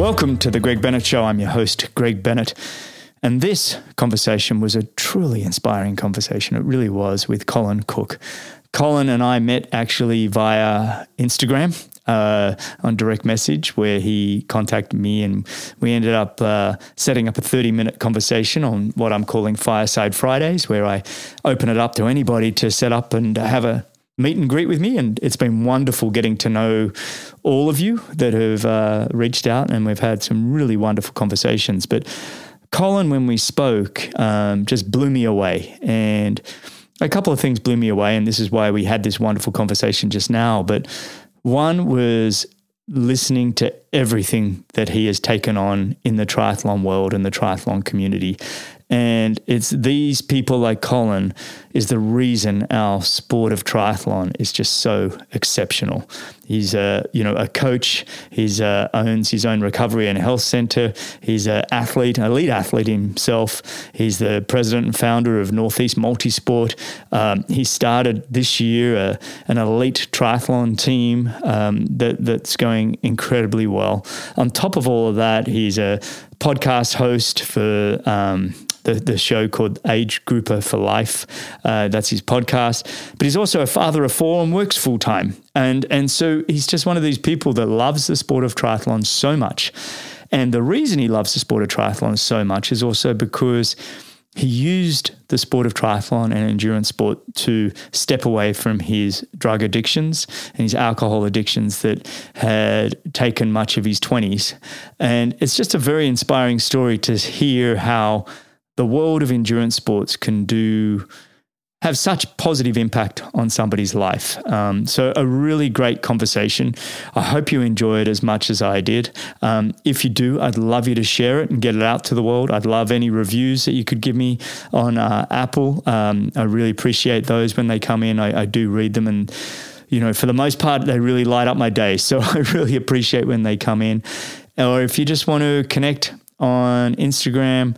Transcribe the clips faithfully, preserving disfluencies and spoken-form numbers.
Welcome to the Greg Bennett Show. I'm your host, Greg Bennett. And this conversation was a truly inspiring conversation. It really was, with Colin Cook. Colin and I met actually via Instagram uh, on direct message, where he contacted me, and we ended up uh, setting up a thirty-minute conversation on what I'm calling Fireside Fridays, where I open it up to anybody to set up and have a meet and greet with me. And it's been wonderful getting to know all of you that have uh, reached out, and we've had some really wonderful conversations. But Colin, when we spoke, um, just blew me away. And a couple of things blew me away, and this is why we had this wonderful conversation just now. But one was listening to everything that he has taken on in the triathlon world and the triathlon community. And it's these people like Colin is the reason our sport of triathlon is just so exceptional. He's a, you know, a coach. He's uh, owns his own recovery and health center. He's an athlete, an elite athlete himself. He's the president and founder of Northeast Multisport. Um, he started this year uh, an elite triathlon team um, that that's going incredibly well. On top of all of that, he's a podcast host for um, the, the show called Age Grouper for Life. Uh, that's his podcast. But he's also a father of four and works full time. And, and so he's just one of these people that loves the sport of triathlon so much. And the reason he loves the sport of triathlon so much is also because he used the sport of triathlon and endurance sport to step away from his drug addictions and his alcohol addictions that had taken much of his twenties. And it's just a very inspiring story to hear how the world of endurance sports can do have such positive impact on somebody's life. Um, so a really great conversation. I hope you enjoy it as much as I did. Um, if you do, I'd love you to share it and get it out to the world. I'd love any reviews that you could give me on uh, Apple. Um, I really appreciate those when they come in. I, I do read them, and you know, for the most part, they really light up my day. So I really appreciate when they come in. Or if you just want to connect on Instagram,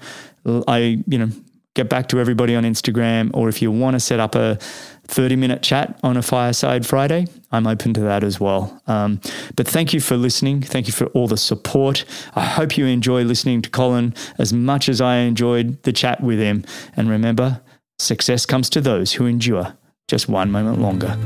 I, you know, get back to everybody on Instagram. Or if you want to set up a thirty-minute chat on a Fireside Friday, I'm open to that as well. Um, but thank you for listening. Thank you for all the support. I hope you enjoy listening to Colin as much as I enjoyed the chat with him. And remember, success comes to those who endure just one moment longer.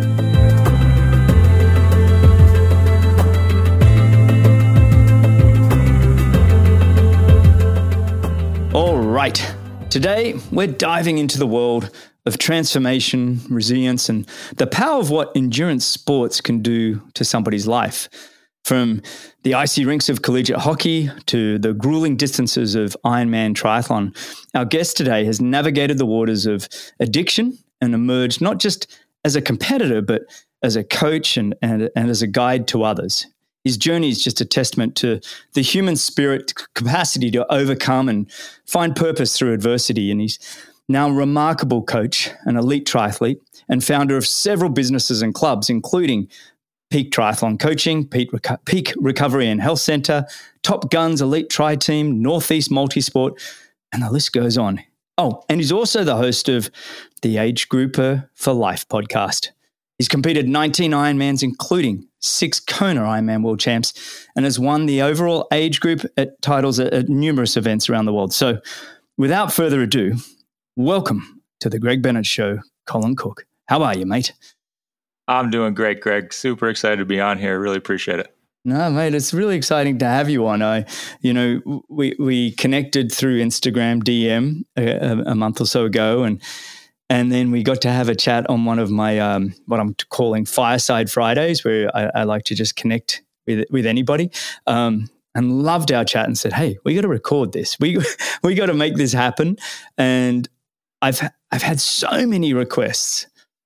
All right. Today, we're diving into the world of transformation, resilience, and the power of what endurance sports can do to somebody's life. From the icy rinks of collegiate hockey to the grueling distances of Ironman triathlon, our guest today has navigated the waters of addiction and emerged not just as a competitor, but as a coach and, and, and as a guide to others. His journey is just a testament to the human spirit capacity to overcome and find purpose through adversity. And he's now a remarkable coach, an elite triathlete, and founder of several businesses and clubs, including Peak Triathlon Coaching, Peak, Reco- Peak Recovery and Health Center, Top Guns Elite Tri Team, Northeast Multisport, and the list goes on. Oh, and he's also the host of the Age Grouper for Life podcast. He's competed nineteen Ironmans, including six Kona Ironman World Champs, and has won the overall age group at titles at, at numerous events around the world. So without further ado, welcome to the Greg Bennett Show, Colin Cook. How are you, mate? I'm doing great, Greg. Super excited to be on here. Really appreciate it. No, mate, it's really exciting to have you on. I, you know, we we connected through Instagram D M a, a month or so ago, and And then we got to have a chat on one of my, um, what I'm calling Fireside Fridays, where I, I like to just connect with with anybody, um, and loved our chat and said, hey, we got to record this. We we got to make this happen. And I've I've had so many requests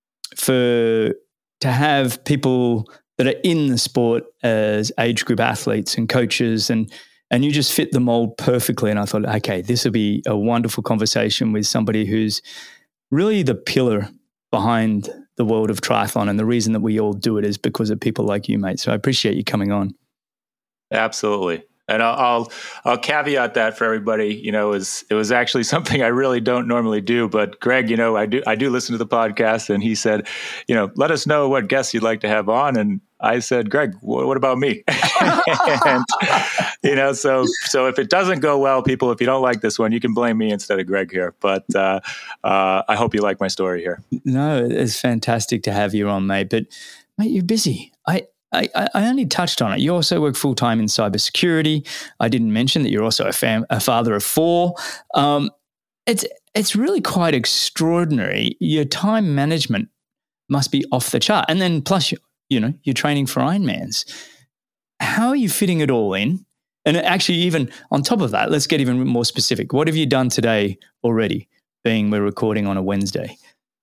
for to have people that are in the sport as age group athletes and coaches, and and you just fit the mold perfectly. And I thought, okay, this will be a wonderful conversation with somebody who's really the pillar behind the world of triathlon. And the reason that we all do it is because of people like you, mate. So I appreciate you coming on. Absolutely. And I'll, I'll I'll caveat that for everybody. You know, it was it was actually something I really don't normally do. But Greg, you know, I do I do listen to the podcast, and he said, you know, let us know what guests you'd like to have on. And I said, Greg, what, what about me? And, you know, so so if it doesn't go well, people, if you don't like this one, you can blame me instead of Greg here. But uh, uh, I hope you like my story here. No, it's fantastic to have you on, mate. But mate, you're busy. I. I, I only touched on it. You also work full-time in cybersecurity. I didn't mention that you're also a, fam- a father of four. Um, it's it's really quite extraordinary. Your time management must be off the chart. And then plus, you, you know, you're training for Ironmans. How are you fitting it all in? And actually, even on top of that, let's get even more specific. What have you done today already, being we're recording on a Wednesday?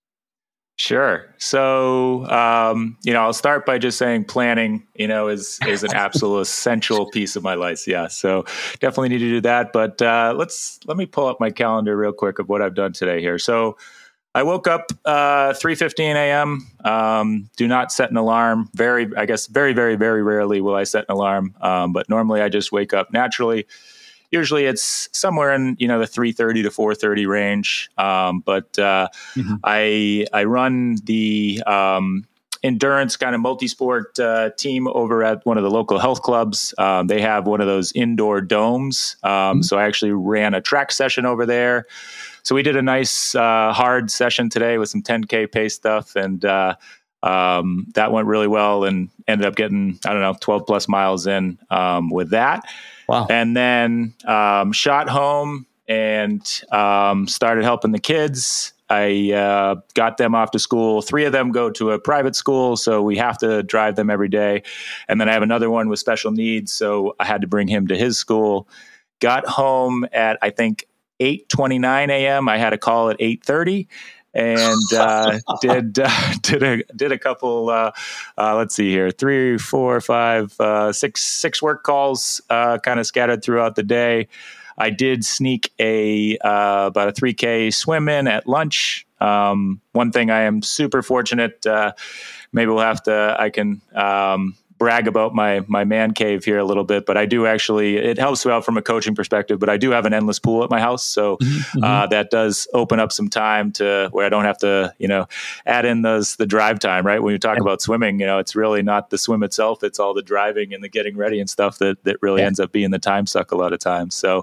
Sure. So, um, you know, I'll start by just saying planning, you know, is is an absolute essential piece of my life. Yeah. So definitely need to do that. But uh, let's let me pull up my calendar real quick of what I've done today here. So I woke up uh, three fifteen a.m. Um, do not set an alarm. Very, I guess, very, very, very rarely will I set an alarm. Um, but normally I just wake up naturally. Usually it's somewhere in, you know, the three thirty to four thirty range. Um, but uh, mm-hmm. I I run the um, endurance kind of multi-sport uh, team over at one of the local health clubs. Um, they have one of those indoor domes. Um, mm-hmm. So I actually ran a track session over there. So we did a nice uh, hard session today with some ten K pace stuff. And uh, um, that went really well and ended up getting, I don't know, twelve plus miles in um, with that. Wow. And then um, shot home and um, started helping the kids. I uh, got them off to school. Three of them go to a private school, so we have to drive them every day. And then I have another one with special needs, so I had to bring him to his school. Got home at, I think, eight twenty-nine a.m. I had a call at eight thirty. And uh, did uh, did a did a couple. Uh, uh, let's see here, three, four, five, uh, six six work calls, uh, kind of scattered throughout the day. I did sneak a uh, about a three K swim in at lunch. Um, one thing I am super fortunate. Uh, maybe we'll have to. I can. Um, brag about my my man cave here a little bit, but I do actually, it helps out from a coaching perspective, but I do have an endless pool at my house. So mm-hmm. uh, that does open up some time to where I don't have to, you know, add in those, the drive time, right? When you talk yeah. about swimming, you know, it's really not the swim itself. It's all the driving and the getting ready and stuff that, that really yeah. ends up being the time suck a lot of times. So,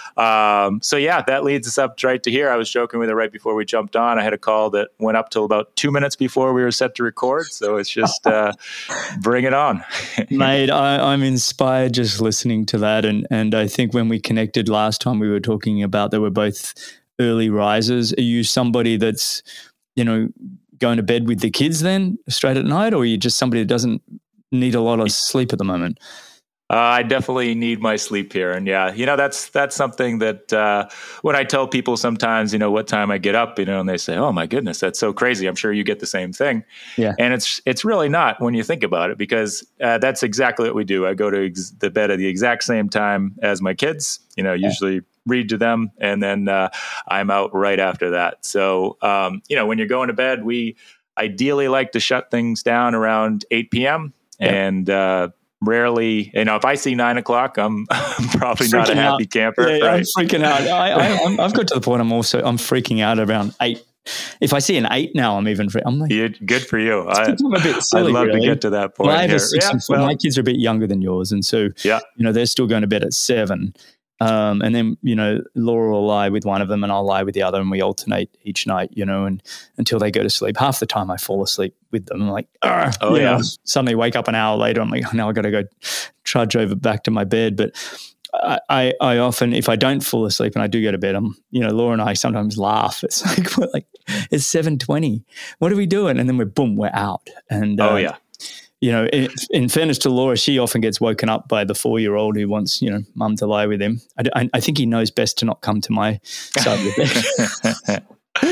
um, so yeah, that leads us up right to here. I was joking with her right before we jumped on. I had a call that went up till about two minutes before we were set to record. So it's just, uh, bring it on. Mate, I, I'm inspired just listening to that. And, and I think when we connected last time, we were talking about that we're both early risers. Are you somebody that's, you know, going to bed with the kids then straight at night, or are you just somebody that doesn't need a lot of sleep at the moment? Uh, I definitely need my sleep here. And yeah, you know, that's, that's something that, uh, when I tell people sometimes, you know, what time I get up, you know, and they say, oh my goodness, that's so crazy. I'm sure you get the same thing. Yeah. And it's, it's really not when you think about it, because, uh, that's exactly what we do. I go to ex- the bed at the exact same time as my kids, you know, usually yeah. read to them. And then, uh, I'm out right after that. So, um, you know, when you're going to bed, we ideally like to shut things down around eight p.m. Yeah. And, uh, rarely, you know, if I see nine o'clock, I'm, I'm probably freaking not a happy out. camper. Yeah, right? I'm freaking out. I, I, I'm, I've got to the point. I'm also I'm freaking out around eight. If I see an eight now, I'm even. I'm like, yeah, good for you. I, I'm a bit silly, I'd love really. to get to that point. Well, I have here. a six Yeah, and four. well, My kids are a bit younger than yours, and so yeah. you know they're still going to bed at seven. Um, and then, you know, Laura will lie with one of them and I'll lie with the other, and we alternate each night, you know, and until they go to sleep. Half the time I fall asleep with them. I'm like, oh, yeah. Know, suddenly wake up an hour later. I'm like, oh, now I got to go trudge over back to my bed. But I, I, I often, if I don't fall asleep and I do go to bed, I'm, you know, Laura and I sometimes laugh. It's like, we're like, it's seven twenty. What are we doing? And then we're, boom, we're out. And, oh, uh, yeah. You know, in, in fairness to Laura, she often gets woken up by the four-year-old who wants, you know, mum to lie with him. I, I, I think he knows best to not come to my side of the bed.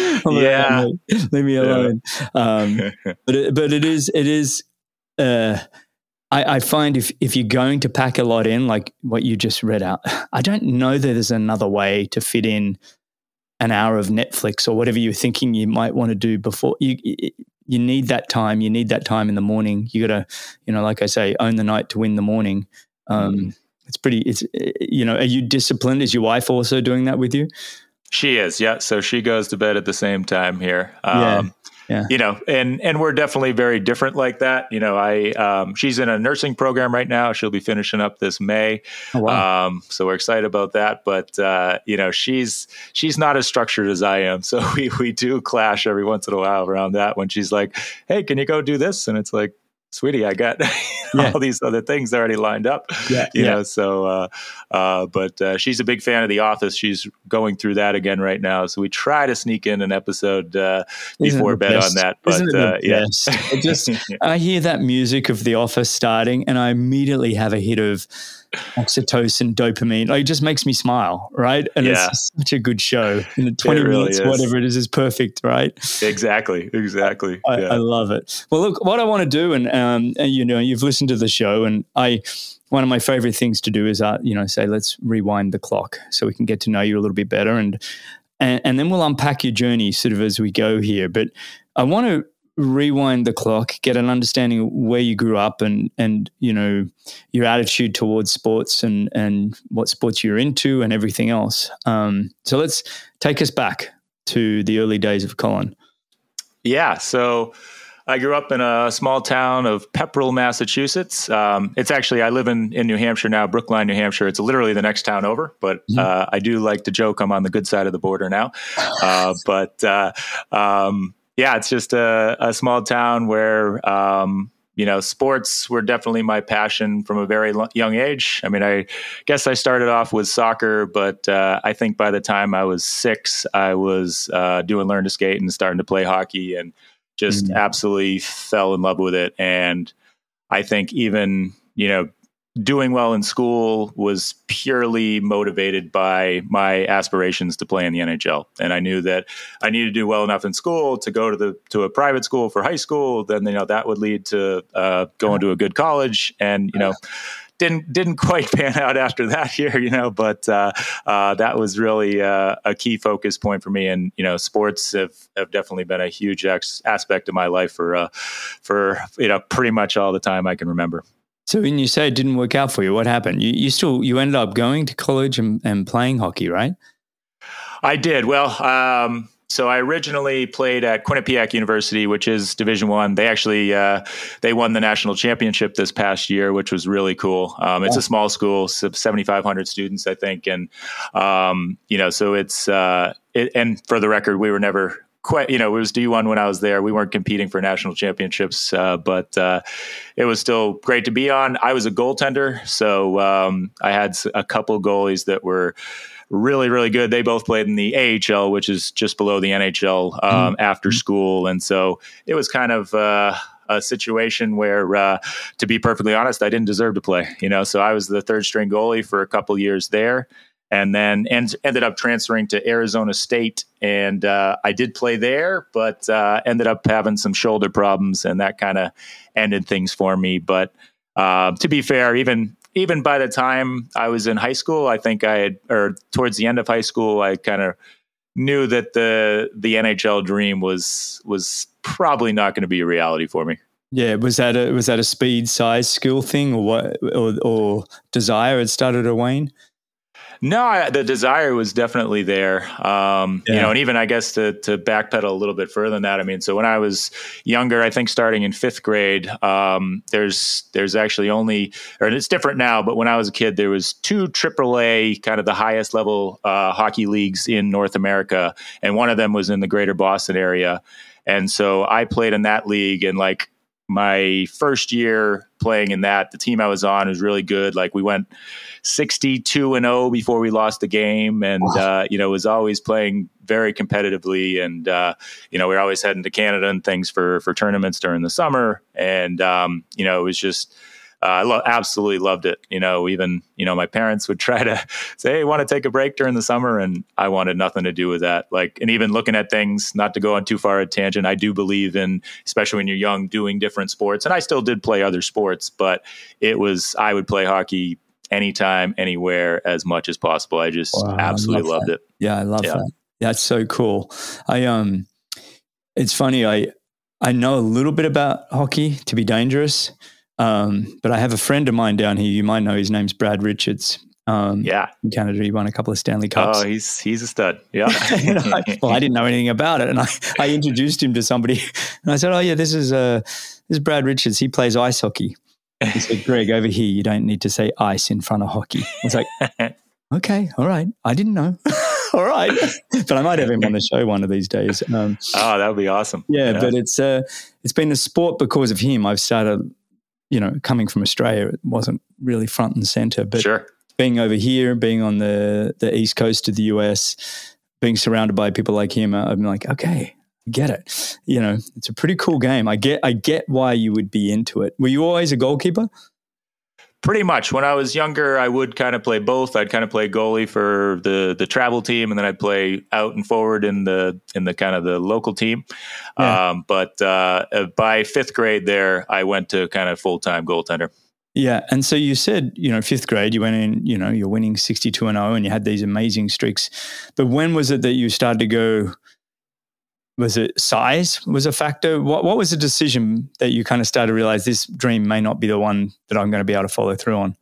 yeah, leave, leave me alone. Yeah. Um, but it, but it is it is. Uh, I, I find if if you're going to pack a lot in, like what you just read out, I don't know that there's another way to fit in an hour of Netflix or whatever you're thinking you might want to do before you. It, You need that time. You need that time in the morning. You got to, you know, like I say, own the night to win the morning. Um, mm. it's pretty, it's, you know, are you disciplined? Is your wife also doing that with you? She is. Yeah. So she goes to bed at the same time here. Yeah. Um, Yeah. You know, and, and we're definitely very different like that. You know, I, um, she's in a nursing program right now. She'll be finishing up this May. Oh, wow. Um, so we're excited about that, but, uh, you know, she's, she's not as structured as I am. So we, we do clash every once in a while around that when she's like, hey, can you go do this? And it's like, sweetie, I got Yeah. all these other things already lined up, Yeah, you yeah. know, so, uh, uh, but, uh, she's a big fan of The Office. She's going through that again right now. So we try to sneak in an episode, uh, before bed best? on that, but, Isn't it the uh, yeah. best? It just, I hear that music of The Office starting and I immediately have a hit of oxytocin, dopamine. Like, it just makes me smile, right? And Yeah. it's such a good show. And twenty really minutes, is. whatever it is, is perfect, right? Exactly. Exactly. I, yeah. I love it. Well, look, what I want to do, and um, and, you know, you've listened to the show, and I, one of my favorite things to do is, uh, you know, say, let's rewind the clock so we can get to know you a little bit better, and and, and then we'll unpack your journey sort of as we go here. But I want to rewind the clock, get an understanding of where you grew up, and and you know, your attitude towards sports, and and what sports you're into, and everything else. Um, so let's take us back to the early days of Colin. Yeah. So I grew up in a small town of Pepperell, Massachusetts. Um, it's actually, I live in, in New Hampshire now, Brookline, New Hampshire. It's literally the next town over, but uh, I do like to joke I'm on the good side of the border now. Uh, but uh, um, yeah, it's just a, a small town where, um, you know, sports were definitely my passion from a very lo- young age. I mean, I guess I started off with soccer, but uh, I think by the time I was six, I was uh, doing learn to skate and starting to play hockey, and just mm-hmm. absolutely fell in love with it. And I think even, you know, doing well in school was purely motivated by my aspirations to play in the N H L. And I knew that I needed to do well enough in school to go to the to a private school for high school. Then, you know, that would lead to uh, going to a good college. And, you know, didn't didn't quite pan out after that here, you know, but uh, uh, that was really uh, a key focus point for me. And, you know, sports have, have definitely been a huge ex- aspect of my life for, uh, for, you know, pretty much all the time I can remember. So when you say it didn't work out for you, what happened? You, you still, you ended up going to college and, and playing hockey, right? I did. Well, um, so I originally played at Quinnipiac University, which is Division One. They actually, uh, they won the national championship this past year, which was really cool. Um, it's yeah. a small school, seventy-five hundred students, I think. And, um, you know, so it's, uh, it, and for the record, we were never quite, you know, it was D one when I was there. We weren't competing for national championships, uh, but uh, it was still great to be on. I was a goaltender, so um, I had a couple goalies that were really, really good. They both played in the A H L, which is just below the N H L, um, mm-hmm. after school. And so it was kind of uh, a situation where, uh, to be perfectly honest, I didn't deserve to play, you know, so I was the third string goalie for a couple years there. And then and ended up transferring to Arizona State. And uh, I did play there, but uh, ended up having some shoulder problems, and that kind of ended things for me. But uh, to be fair, even even by the time I was in high school, I think I had, or towards the end of high school, I kind of knew that the the N H L dream was was probably not going to be a reality for me. Yeah, was that a was that a speed, size, skill thing, or what, or, or desire had started to wane? No, I, the desire was definitely there. Um, yeah. You know, and even I guess to to backpedal a little bit further than that. I mean, so when I was younger, I think starting in fifth grade, um, there's there's actually only, or it's different now, but when I was a kid, there was two triple A, kind of the highest level uh, hockey leagues in North America, and one of them was in the greater Boston area. And so I played in that league, and like my first year playing in that, the team I was on was really good. Like we went sixty-two and oh before we lost the game. And, wow. uh, you know, was always playing very competitively. And, uh, you know, we were always heading to Canada and things for, for tournaments during the summer. And, um, you know, it was just, uh, I lo- absolutely loved it. You know, even, you know, my parents would try to say, hey, want to take a break during the summer? And I wanted nothing to do with that. Like, and even looking at things, not to go on too far a tangent, I do believe in, especially when you're young, doing different sports. And I still did play other sports, but it was, I would play hockey anytime, anywhere, as much as possible. I just wow, absolutely love loved that. it. Yeah, I love yeah. that. That's so cool. I, um, it's funny. I, I know a little bit about hockey, to be dangerous. Um, but I have a friend of mine down here. You might know his name's Brad Richards. Um, yeah. In Canada, he won a couple of Stanley Cups. Oh, he's he's a stud. Yeah. I, well, I didn't know anything about it, and I, I introduced him to somebody, and I said, "Oh yeah, this is uh, this is Brad Richards. He plays ice hockey." He said, "Greg, over here, you don't need to say ice in front of hockey." I was like, "Okay, all right. I didn't know." All right, but I might have him on the show one of these days. Um, oh, that would be awesome. Yeah, yeah. But it's uh, it's been a sport because of him. I've started, you know, coming from Australia, it wasn't really front and center, but sure. Being over here, being on the, the east coast of the U S, being surrounded by people like him, I'm like, okay, I get it. You know, it's a pretty cool game. I get I get why you would be into it. Were you always a goalkeeper? Pretty much. When I was younger, I would kind of play both. I'd kind of play goalie for the the travel team, and then I'd play out and forward in the in the kind of the local team. Yeah. Um, but uh, by fifth grade there, I went to kind of full-time goaltender. Yeah. And so you said, you know, fifth grade, you went in, you know, you're winning sixty-two and oh and you had these amazing streaks. But when was it that you started to go, was it size was a factor? What what was the decision that you kind of started to realize this dream may not be the one that I'm going to be able to follow through on?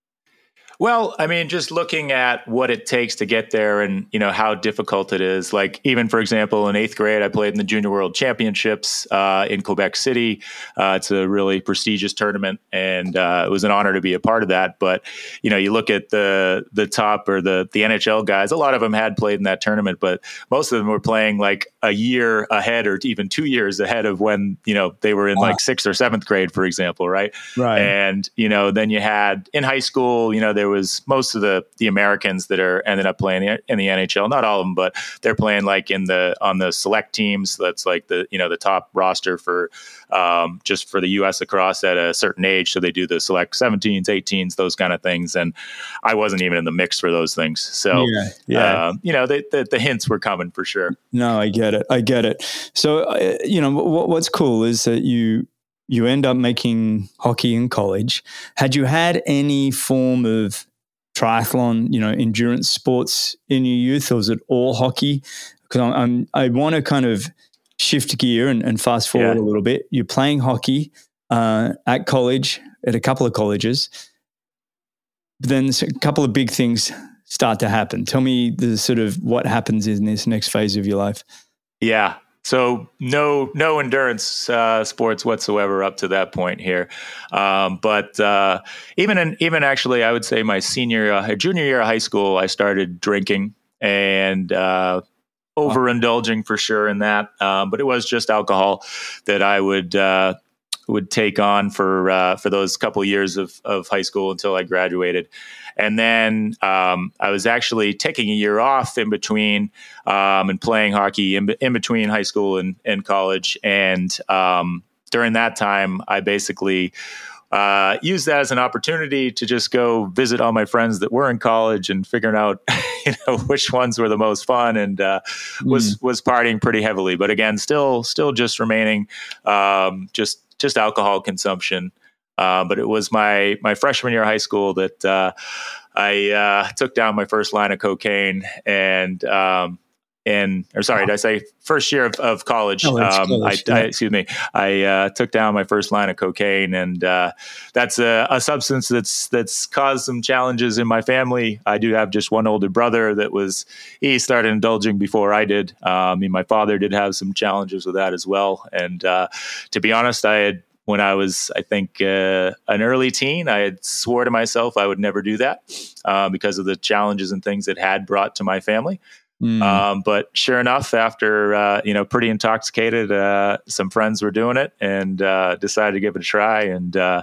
Well, I mean, just looking at what it takes to get there and, you know, how difficult it is. Like, even, for example, in eighth grade, I played in the Junior World Championships uh, in Quebec City. Uh, it's a really prestigious tournament, and uh, it was an honor to be a part of that. But, you know, you look at the the top or the, the N H L guys, a lot of them had played in that tournament, but most of them were playing like a year ahead or even two years ahead of when, you know, they were in wow. like sixth or seventh grade, for example, right? Right. And, you know, then you had in high school, you know, there was most of the the Americans that are ended up playing in the N H L, not all of them, but they're playing like in the on the select teams. That's like the, you know, the top roster for um, just for the U S across at a certain age. So they do the select seventeens, eighteens, those kind of things. And I wasn't even in the mix for those things. So, yeah, yeah. Uh, you know, the, the, the hints were coming for sure. No, I get it. I get it. So, uh, you know, what, what's cool is that you, you end up making hockey in college. Had you had any form of triathlon, you know, endurance sports in your youth, or was it all hockey? Because I'm, I'm, I want to kind of shift gear and, and fast forward yeah. a little bit. You're playing hockey uh, at college, at a couple of colleges. But then a couple of big things start to happen. Tell me the sort of what happens in this next phase of your life. Yeah. So no, no endurance uh, sports whatsoever up to that point here. Um, but uh, even in, even actually, I would say my senior, uh, junior year of high school, I started drinking and uh, overindulging for sure in that. Um, but it was just alcohol that I would uh, would take on for uh, for those couple years of of high school until I graduated. And then um, I was actually taking a year off in between um, and playing hockey in, in between high school and, and college. And um, during that time, I basically uh, used that as an opportunity to just go visit all my friends that were in college and figuring out, you know, which ones were the most fun, and uh, mm. was was partying pretty heavily. But again, still still just remaining um, just just alcohol consumption. Uh, but it was my my freshman year of high school that uh, I uh, took down my first line of cocaine, and um, and or sorry, did I say first year of, of college? Oh, um, college I, yeah. I, excuse me. I uh, took down my first line of cocaine, and uh, that's a, a substance that's that's caused some challenges in my family. I do have just one older brother that was he started indulging before I did. Um, I mean, my father did have some challenges with that as well, and uh, to be honest, I had. When I was, I think, uh, an early teen, I had swore to myself I would never do that uh, because of the challenges and things it had brought to my family. Mm. Um, but sure enough, after, uh, you know, pretty intoxicated, uh, some friends were doing it and uh, decided to give it a try. And uh,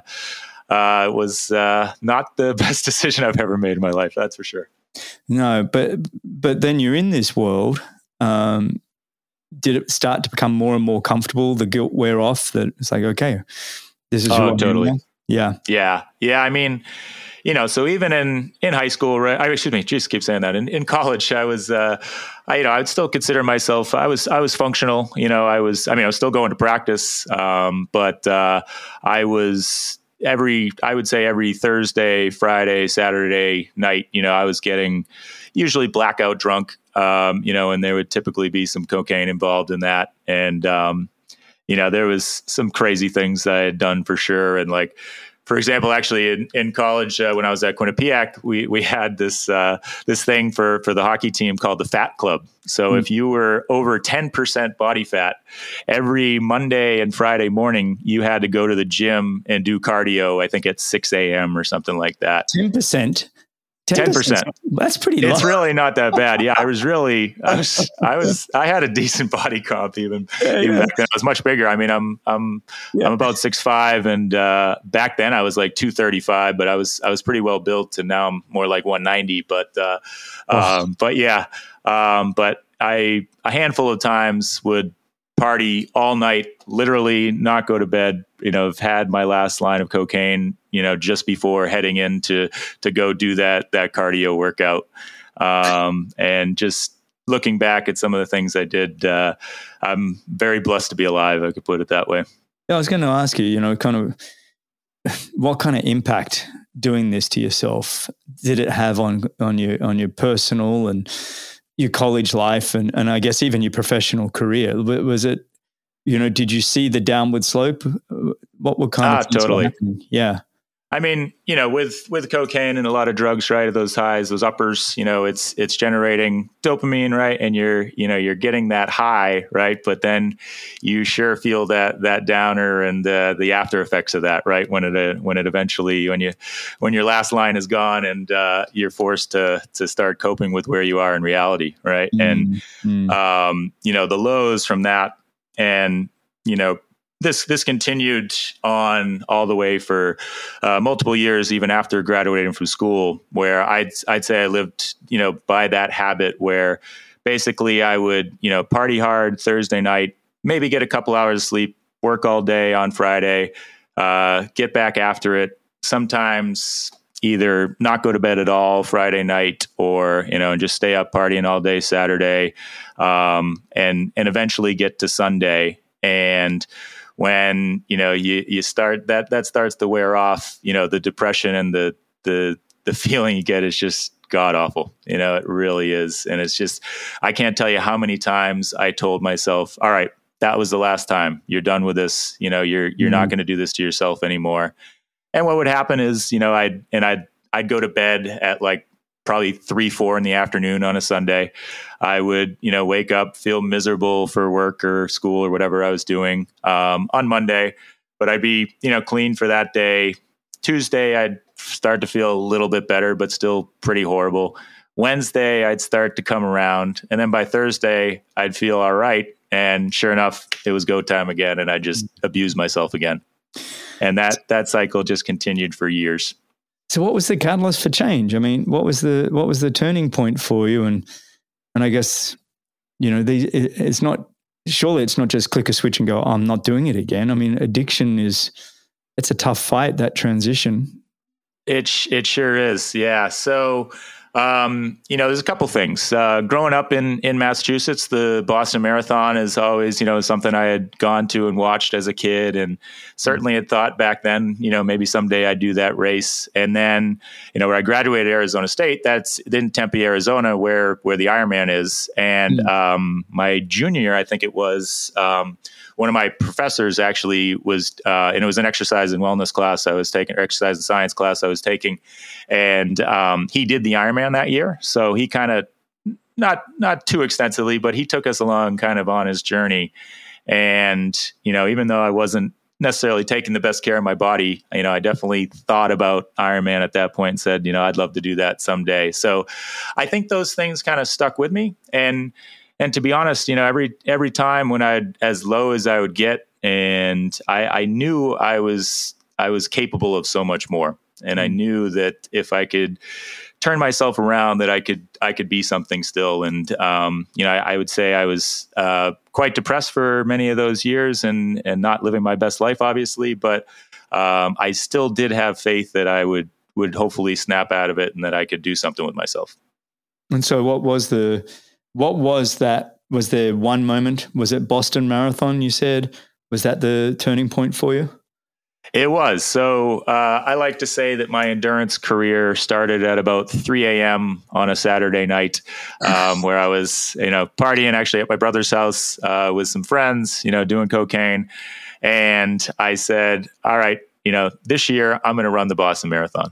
uh, it was uh, not the best decision I've ever made in my life. That's for sure. No, but but then you're in this world. Um, did it start to become more and more comfortable? The guilt wear off. That it's like, okay, this is oh, your totally. Anymore? Yeah, yeah, yeah. I mean, you know, so even in in high school, right? I excuse me, just keep saying that. In in college, I was, uh, I you know, I would still consider myself. I was I was functional. You know, I was. I mean, I was still going to practice, um, but uh, I was. Every, I would say every Thursday, Friday, Saturday night, you know, I was getting usually blackout drunk, um, you know, and there would typically be some cocaine involved in that. And, um, you know, there was some crazy things I had done for sure. And like, for example, actually in, in college, uh, when I was at Quinnipiac, we we had this uh, this thing for for the hockey team called the Fat Club. So mm. if you were over ten percent body fat, every Monday and Friday morning, you had to go to the gym and do cardio, I think at six a.m. or something like that. ten percent? ten percent. That's pretty low. It's really not that bad. Yeah, I was really, I was, I was, I had a decent body comp even, yeah, even yeah. back then. I was much bigger. I mean, I'm, I'm, yeah. I'm about six five, and uh, back then I was like two thirty-five, but I was, I was pretty well built, and now I'm more like one ninety. But, uh, oh. um, but yeah, um, but I a handful of times would party all night, literally not go to bed. You know, I've had my last line of cocaine, you know, just before heading in to, to go do that, that cardio workout. Um, and just looking back at some of the things I did, uh, I'm very blessed to be alive. I could put it that way. Yeah, I was going to ask you, you know, kind of what kind of impact doing this to yourself did it have on, on your, on your personal and your college life, and, and I guess even your professional career? Was it, you know, did you see the downward slope? What were kind ah, of things totally. Yeah. I mean, you know, with, with cocaine and a lot of drugs, right, those highs, those uppers, you know, it's, it's generating dopamine, right? And you're, you know, you're getting that high, right? But then you sure feel that, that downer and the, the after effects of that, right? When it, uh, when it eventually, when you, when your last line is gone and, uh, you're forced to, to start coping with where you are in reality. Right. Mm-hmm. And, um, you know, the lows from that, and, you know, This this continued on all the way for uh, multiple years, even after graduating from school, where I'd I'd say I lived, you know, by that habit where basically I would, you know, party hard Thursday night, maybe get a couple hours of sleep, work all day on Friday, uh, get back after it. Sometimes either not go to bed at all Friday night, or, you know, and just stay up partying all day Saturday, um, and and eventually get to Sunday. And when, you know, you, you start that, that starts to wear off, you know, the depression and the, the, the feeling you get is just god awful. You know, it really is. And it's just, I can't tell you how many times I told myself, all right, that was the last time. You're done with this. You know, you're, you're mm-hmm. not going to do this to yourself anymore. And what would happen is, you know, I'd, and I'd, I'd go to bed at like probably three, four in the afternoon on a Sunday. I would, you know, wake up, feel miserable for work or school or whatever I was doing um, on Monday, but I'd be, you know, clean for that day. Tuesday, I'd start to feel a little bit better, but still pretty horrible. Wednesday, I'd start to come around. And then by Thursday, I'd feel all right. And sure enough, it was go time again. And I just abused myself again. And that, that cycle just continued for years. So what was the catalyst for change? I mean, what was the what was the turning point for you? And and I guess, you know, the, it, it's not, surely it's not just click a switch and go, oh, I'm not doing it again. I mean, addiction is, it's a tough fight, that transition. It it sure is, yeah. So, um, you know, there's a couple things. Uh, growing up in in Massachusetts, the Boston Marathon is always, you know, something I had gone to and watched as a kid, and certainly had thought back then, you know, maybe someday I'd do that race. And then, you know, where I graduated Arizona State, that's in Tempe, Arizona, where where the Ironman is. And mm. um, my junior year, I think it was. Um, One of my professors actually was, uh, and it was an exercise and wellness class I was taking, or exercise and science class I was taking, and um, he did the Ironman that year. So he kind of, not not too extensively, but he took us along kind of on his journey. And, you know, even though I wasn't necessarily taking the best care of my body, you know, I definitely thought about Ironman at that point and said, you know, I'd love to do that someday. So I think those things kind of stuck with me. And And to be honest, you know, every every time when I as low as I would get, and I, I knew I was I was capable of so much more, and I knew that if I could turn myself around, that I could I could be something still. And um, you know, I, I would say I was uh, quite depressed for many of those years, and and not living my best life, obviously. But um, I still did have faith that I would would hopefully snap out of it, and that I could do something with myself. And so, what was the What was that? Was there one moment? Was it Boston Marathon, you said? Was that the turning point for you? It was. So uh, I like to say that my endurance career started at about three a.m. on a Saturday night, um, where I was, you know, partying actually at my brother's house uh, with some friends, you know, doing cocaine. And I said, all right, you know, this year I'm going to run the Boston Marathon.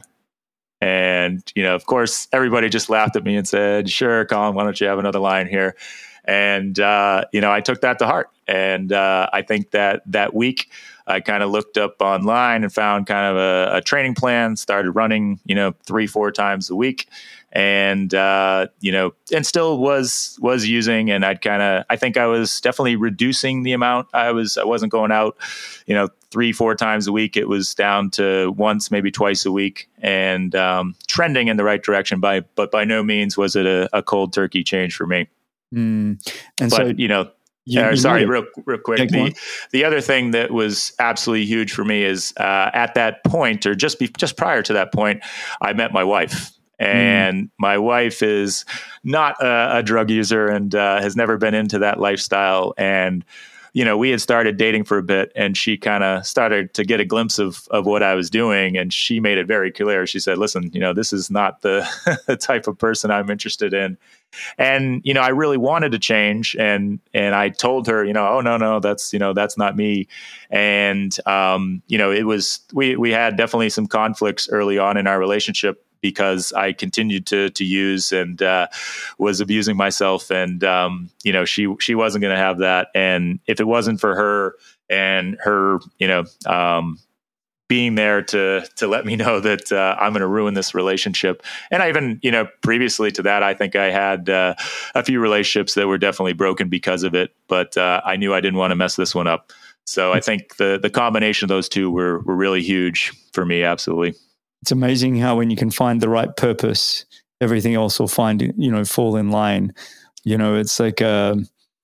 And, you know, of course, everybody just laughed at me and said, sure, Colin, why don't you have another line here? And, uh, you know, I took that to heart. And uh, I think that that week I kind of looked up online and found kind of a, a training plan, started running, you know, three, four times a week. And, uh, you know, and still was, was using, and I'd kind of, I think I was definitely reducing the amount I was, I wasn't going out, you know, three, four times a week. It was down to once, maybe twice a week, and um, trending in the right direction by, but by no means was it a, a cold turkey change for me. Mm. And but, so, you know, you, uh, you sorry, real, real quick. Yeah, the, the other thing that was absolutely huge for me is uh, at that point, or just be, just prior to that point, I met my wife. And mm. my wife is not a, a drug user and uh, has never been into that lifestyle. And, you know, we had started dating for a bit, and she kind of started to get a glimpse of, of what I was doing. And she made it very clear. She said, listen, you know, this is not the, the type of person I'm interested in. And, you know, I really wanted to change. And, and I told her, you know, oh, no, no, that's, you know, that's not me. And, um, you know, it was, we, we had definitely some conflicts early on in our relationship, because I continued to to use and uh, was abusing myself, and um, you know, she she wasn't going to have that. And if it wasn't for her and her, you know, um, being there to to let me know that uh, I'm going to ruin this relationship, and I even, you know, previously to that, I think I had uh, a few relationships that were definitely broken because of it. But uh, I knew I didn't want to mess this one up. So I think the the combination of those two were were really huge for me. Absolutely. It's amazing how when you can find the right purpose, everything else will find, you know, fall in line. You know, it's like uh,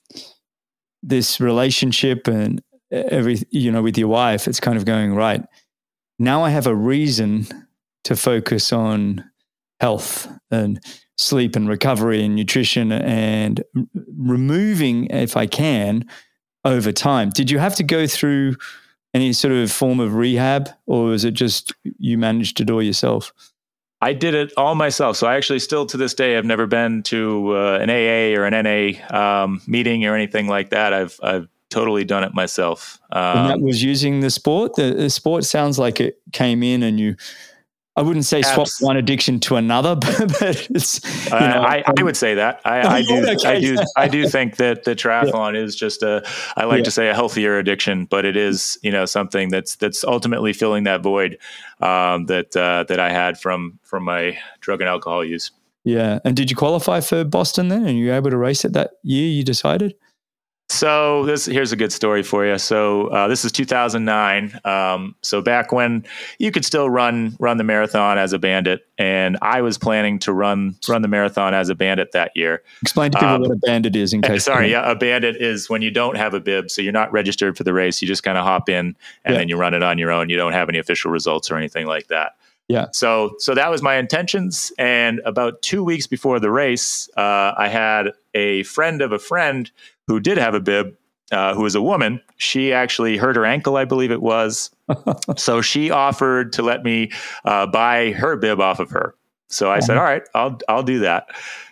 this relationship and every, you know, with your wife, it's kind of going, right, now I have a reason to focus on health and sleep and recovery and nutrition and removing, if I can, over time. Did you have to go through any sort of form of rehab, or was it just you managed to do it yourself? I did it all myself. So I actually still to this day have never been to uh, an A A or an N A um, meeting or anything like that. I've I've totally done it myself. Um, and that was using the sport? The, the sport sounds like it came in and you, I wouldn't say swap abs- one addiction to another, but, but it's, you know, uh, I, I would say that I, I do, okay. I do, I do think that the triathlon yeah. is just a, I like yeah. to say a healthier addiction, but it is, you know, something that's, that's ultimately filling that void um, that, uh, that I had from, from my drug and alcohol use. Yeah. And did you qualify for Boston then? And you were able to race it that year you decided? So this here's a good story for you. So uh, this is two thousand nine. Um, so back when you could still run run the marathon as a bandit, and I was planning to run run the marathon as a bandit that year. Explain to people um, what a bandit is, in case. Sorry, yeah, a bandit is when you don't have a bib, so you're not registered for the race. You just kind of hop in and yeah. then you run it on your own. You don't have any official results or anything like that. Yeah. So so that was my intentions. And about two weeks before the race, uh, I had a friend of a friend who did have a bib, uh, who was a woman. She actually hurt her ankle, I believe it was. So she offered to let me uh, buy her bib off of her. So I uh-huh. said, all right, I'll I'll do that.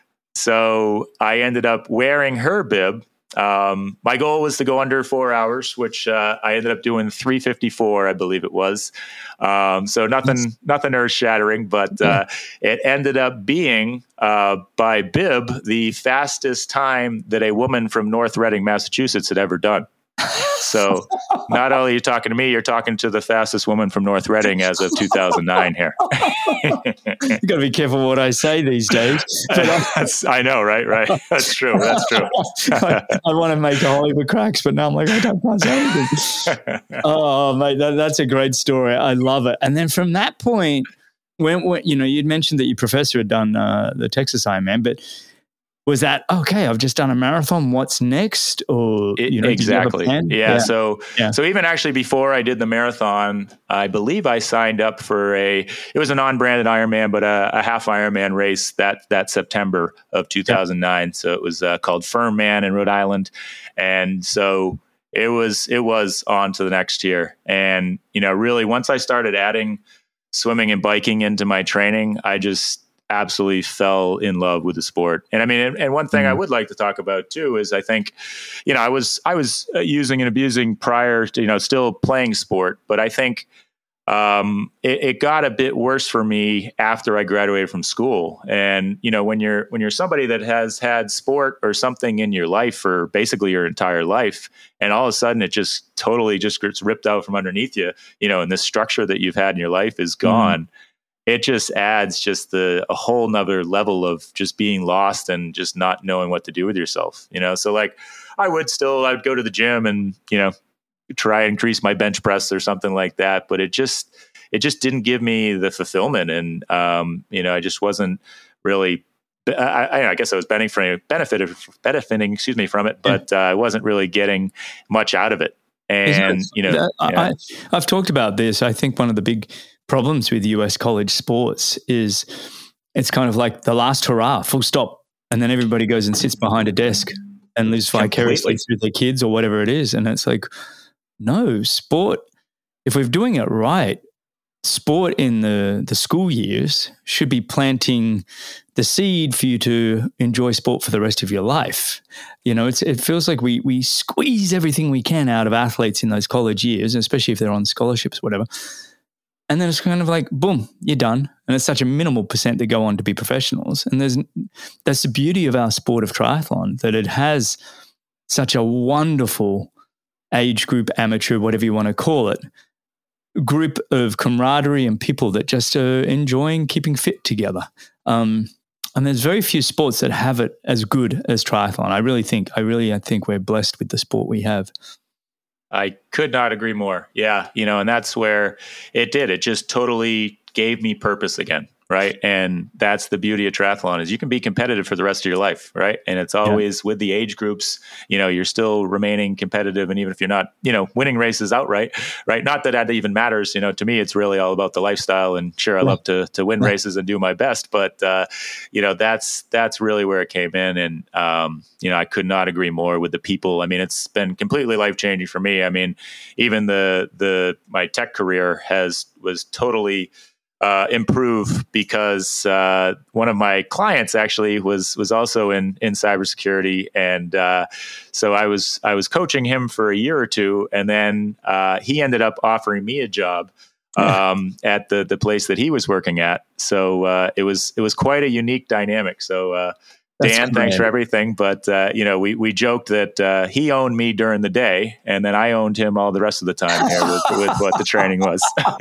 So I ended up wearing her bib. Um, my goal was to go under four hours, which uh, I ended up doing three fifty-four, I believe it was. Um, so nothing, nothing earth shattering, but uh, it ended up being uh, by bib the fastest time that a woman from North Reading, Massachusetts, had ever done. So not only are you talking to me, you're talking to the fastest woman from North Reading as of two thousand nine here. You got to be careful what I say these days. But That's, I know, right? Right. That's true. That's true. I, I want to make Hollywood cracks, but now I'm like, I don't can't say anything. Oh, mate, that, that's a great story. I love it. And then from that point, when, when you know, you'd mentioned that your professor had done uh, the Texas Ironman, but was that, okay, I've just done a marathon, what's next? Or, you know, exactly. You yeah, yeah. So, yeah. so even actually before I did the marathon, I believe I signed up for a, it was a non-branded Ironman, but a, a half Ironman race that, that September of two thousand nine. Yeah. So it was uh, called Firm Man in Rhode Island. And so it was, it was on to the next year. And, you know, really once I started adding swimming and biking into my training, I just absolutely fell in love with the sport. And I mean, and, and one thing mm. I would like to talk about too, is I think, you know, I was, I was using and abusing prior to, you know, still playing sport, but I think, um, it, it got a bit worse for me after I graduated from school. And, you know, when you're, when you're somebody that has had sport or something in your life for basically your entire life, and all of a sudden it just totally just gets ripped out from underneath you, you know, and this structure that you've had in your life is gone. Mm. It just adds just the, a whole nother level of just being lost and just not knowing what to do with yourself, you know? So like I would still, I'd go to the gym and, you know, try and increase my bench press or something like that. But it just, it just didn't give me the fulfillment. And, um, you know, I just wasn't really, I, I guess I was benefiting, benefited, benefiting, excuse me, from it, but uh, I wasn't really getting much out of it. And, you know, that, yeah. I, I've talked about this. I think one of the big problems with U S college sports is it's kind of like the last hurrah, full stop. And then everybody goes and sits behind a desk and lives vicariously Completely. through their kids or whatever it is. And it's like, no, sport, if we're doing it right, sport in the, the school years should be planting the seed for you to enjoy sport for the rest of your life. You know, it's, it feels like we we squeeze everything we can out of athletes in those college years, especially if they're on scholarships, whatever. And then it's kind of like, boom, you're done. And it's such a minimal percent that go on to be professionals. And there's that's the beauty of our sport of triathlon, that it has such a wonderful age group, amateur, whatever you want to call it, group of camaraderie and people that just are enjoying keeping fit together. Um, and there's very few sports that have it as good as triathlon. I really think, I really I think we're blessed with the sport we have. I could not agree more. Yeah. You know, and that's where it did. It just totally gave me purpose again. Right. And that's the beauty of triathlon, is you can be competitive for the rest of your life. Right. And it's always yeah. with the age groups, you know, you're still remaining competitive. And even if you're not, you know, winning races outright, right. Not that that even matters. You know, to me, it's really all about the lifestyle, and sure, I yeah. love to, to win yeah. races and do my best, but, uh, you know, that's, that's really where it came in. And, um, you know, I could not agree more with the people. I mean, it's been completely life-changing for me. I mean, even the, the, my tech career has, was totally, Uh, improve because uh, one of my clients actually was was also in in cybersecurity, and uh, so I was I was coaching him for a year or two, and then uh, he ended up offering me a job um, yeah. at the the place that he was working at. So uh, it was it was quite a unique dynamic. So uh, Dan, thanks for everything. But uh, you know, we we joked that uh, he owned me during the day, and then I owned him all the rest of the time here with, with what the training was.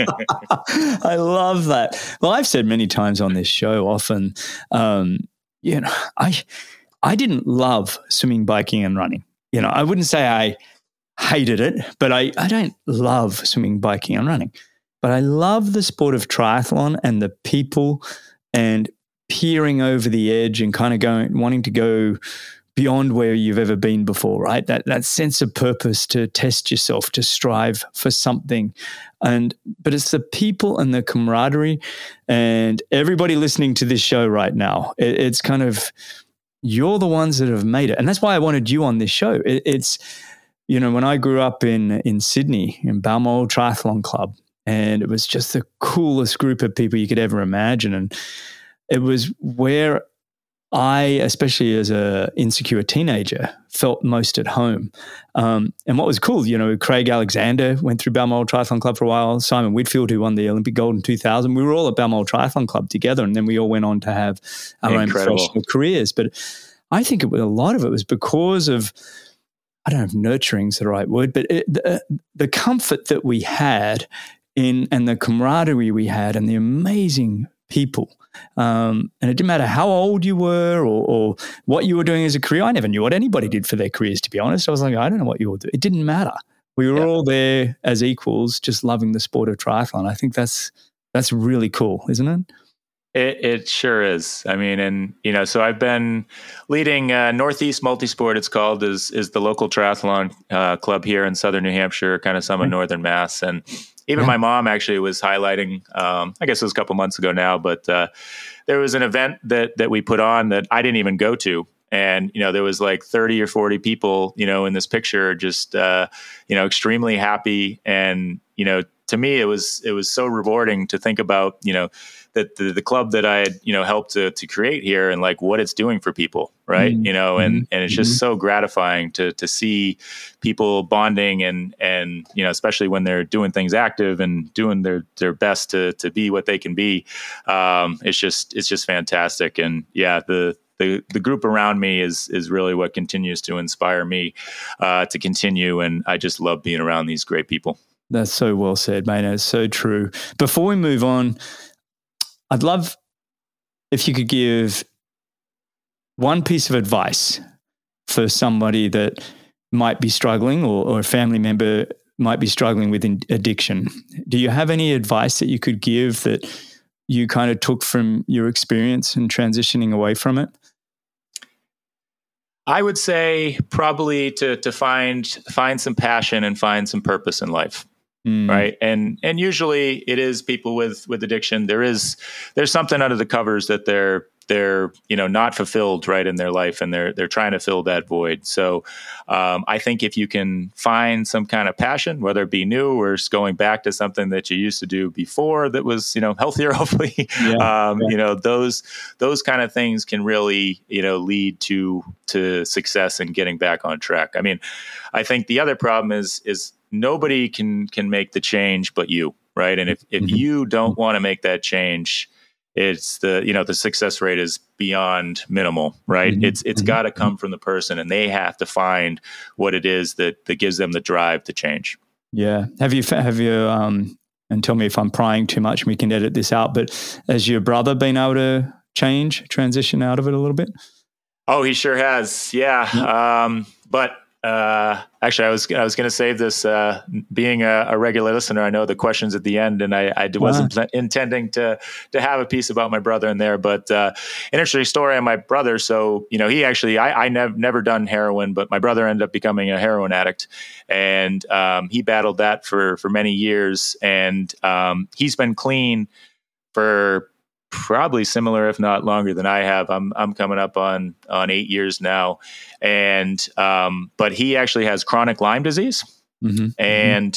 I love that. Well, I've said many times on this show, often, um, you know, I I didn't love swimming, biking, and running. You know, I wouldn't say I hated it, but I I don't love swimming, biking, and running. But I love the sport of triathlon and the people and peering over the edge and kind of going, wanting to go beyond where you've ever been before, right? That that sense of purpose to test yourself, to strive for something. And but it's the people and the camaraderie, and everybody listening to this show right now, it, it's kind of, you're the ones that have made it. And that's why I wanted you on this show. It, it's, you know, when I grew up in in Sydney, in Balmoral Triathlon Club, and it was just the coolest group of people you could ever imagine. And it was where I, especially as a insecure teenager, felt most at home. Um, and what was cool, you know, Craig Alexander went through Balmoral Triathlon Club for a while. Simon Whitfield, who won the Olympic gold in two thousand, we were all at Balmoral Triathlon Club together, and then we all went on to have our Incredible. own professional careers. But I think it was, a lot of it was because of, I don't know if nurturing is the right word, but it, the, the comfort that we had in, and the camaraderie we had, and the amazing people. Um, and it didn't matter how old you were or, or what you were doing as a career. I never knew what anybody did for their careers, to be honest. I was like, I don't know what you all do. It didn't matter. We were yeah. all there as equals, just loving the sport of triathlon. I think that's that's really cool, isn't it? It, it sure is. I mean, and, you know, so I've been leading uh, Northeast Multisport, it's called, is is the local triathlon uh, club here in Southern New Hampshire, kind of some in Northern Mass. And even yeah. my mom actually was highlighting, um, I guess it was a couple months ago now, but uh, there was an event that that we put on that I didn't even go to. And, you know, there was like thirty or forty people, you know, in this picture, just, uh, you know, extremely happy. And, you know, to me, it was, it was so rewarding to think about, you know, that the, the club that I had, you know, helped to, to create here and like what it's doing for people. Right. Mm-hmm. You know, and, and it's just mm-hmm. so gratifying to, to see people bonding and, and, you know, especially when they're doing things active and doing their, their best to, to be what they can be. Um, it's just, it's just fantastic. And yeah, the, The, the group around me is is really what continues to inspire me uh, to continue. And I just love being around these great people. That's so well said, mate. It's so true. Before we move on, I'd love if you could give one piece of advice for somebody that might be struggling or, or a family member might be struggling with addiction. Do you have any advice that you could give that you kind of took from your experience and transitioning away from it? I would say probably to to find find some passion and find some purpose in life. Mm. Right. And and usually it is people with with addiction. There is there's something under the covers that they're they're, you know, not fulfilled right in their life, and they're they're trying to fill that void. So um, I think if you can find some kind of passion, whether it be new or just going back to something that you used to do before that was, you know, healthier, hopefully, yeah, um, yeah. you know, those those kind of things can really, you know, lead to to success and getting back on track. I mean, I think the other problem is is nobody can can make the change but you, right? And if if mm-hmm. you don't want to make that change, it's the, you know, the success rate is beyond minimal, right? Mm-hmm. It's, it's mm-hmm. got to come from the person, and they have to find what it is that, that gives them the drive to change. Yeah. Have you, have you, um, and tell me if I'm prying too much and we can edit this out, but has your brother been able to change, transition out of it a little bit? Oh, he sure has. Yeah. yeah. Um, but, Uh, actually, I was I was going to save this. Uh, being a, a regular listener, I know the questions at the end, and I, I wasn't wow. pl- intending to to have a piece about my brother in there. But uh, an interesting story on my brother. So, you know, he actually I, I nev- never done heroin, but my brother ended up becoming a heroin addict, and um, he battled that for for many years, and um, he's been clean for probably similar, if not longer than I have. I'm I'm coming up on on eight years now, and um, but he actually has chronic Lyme disease, mm-hmm. and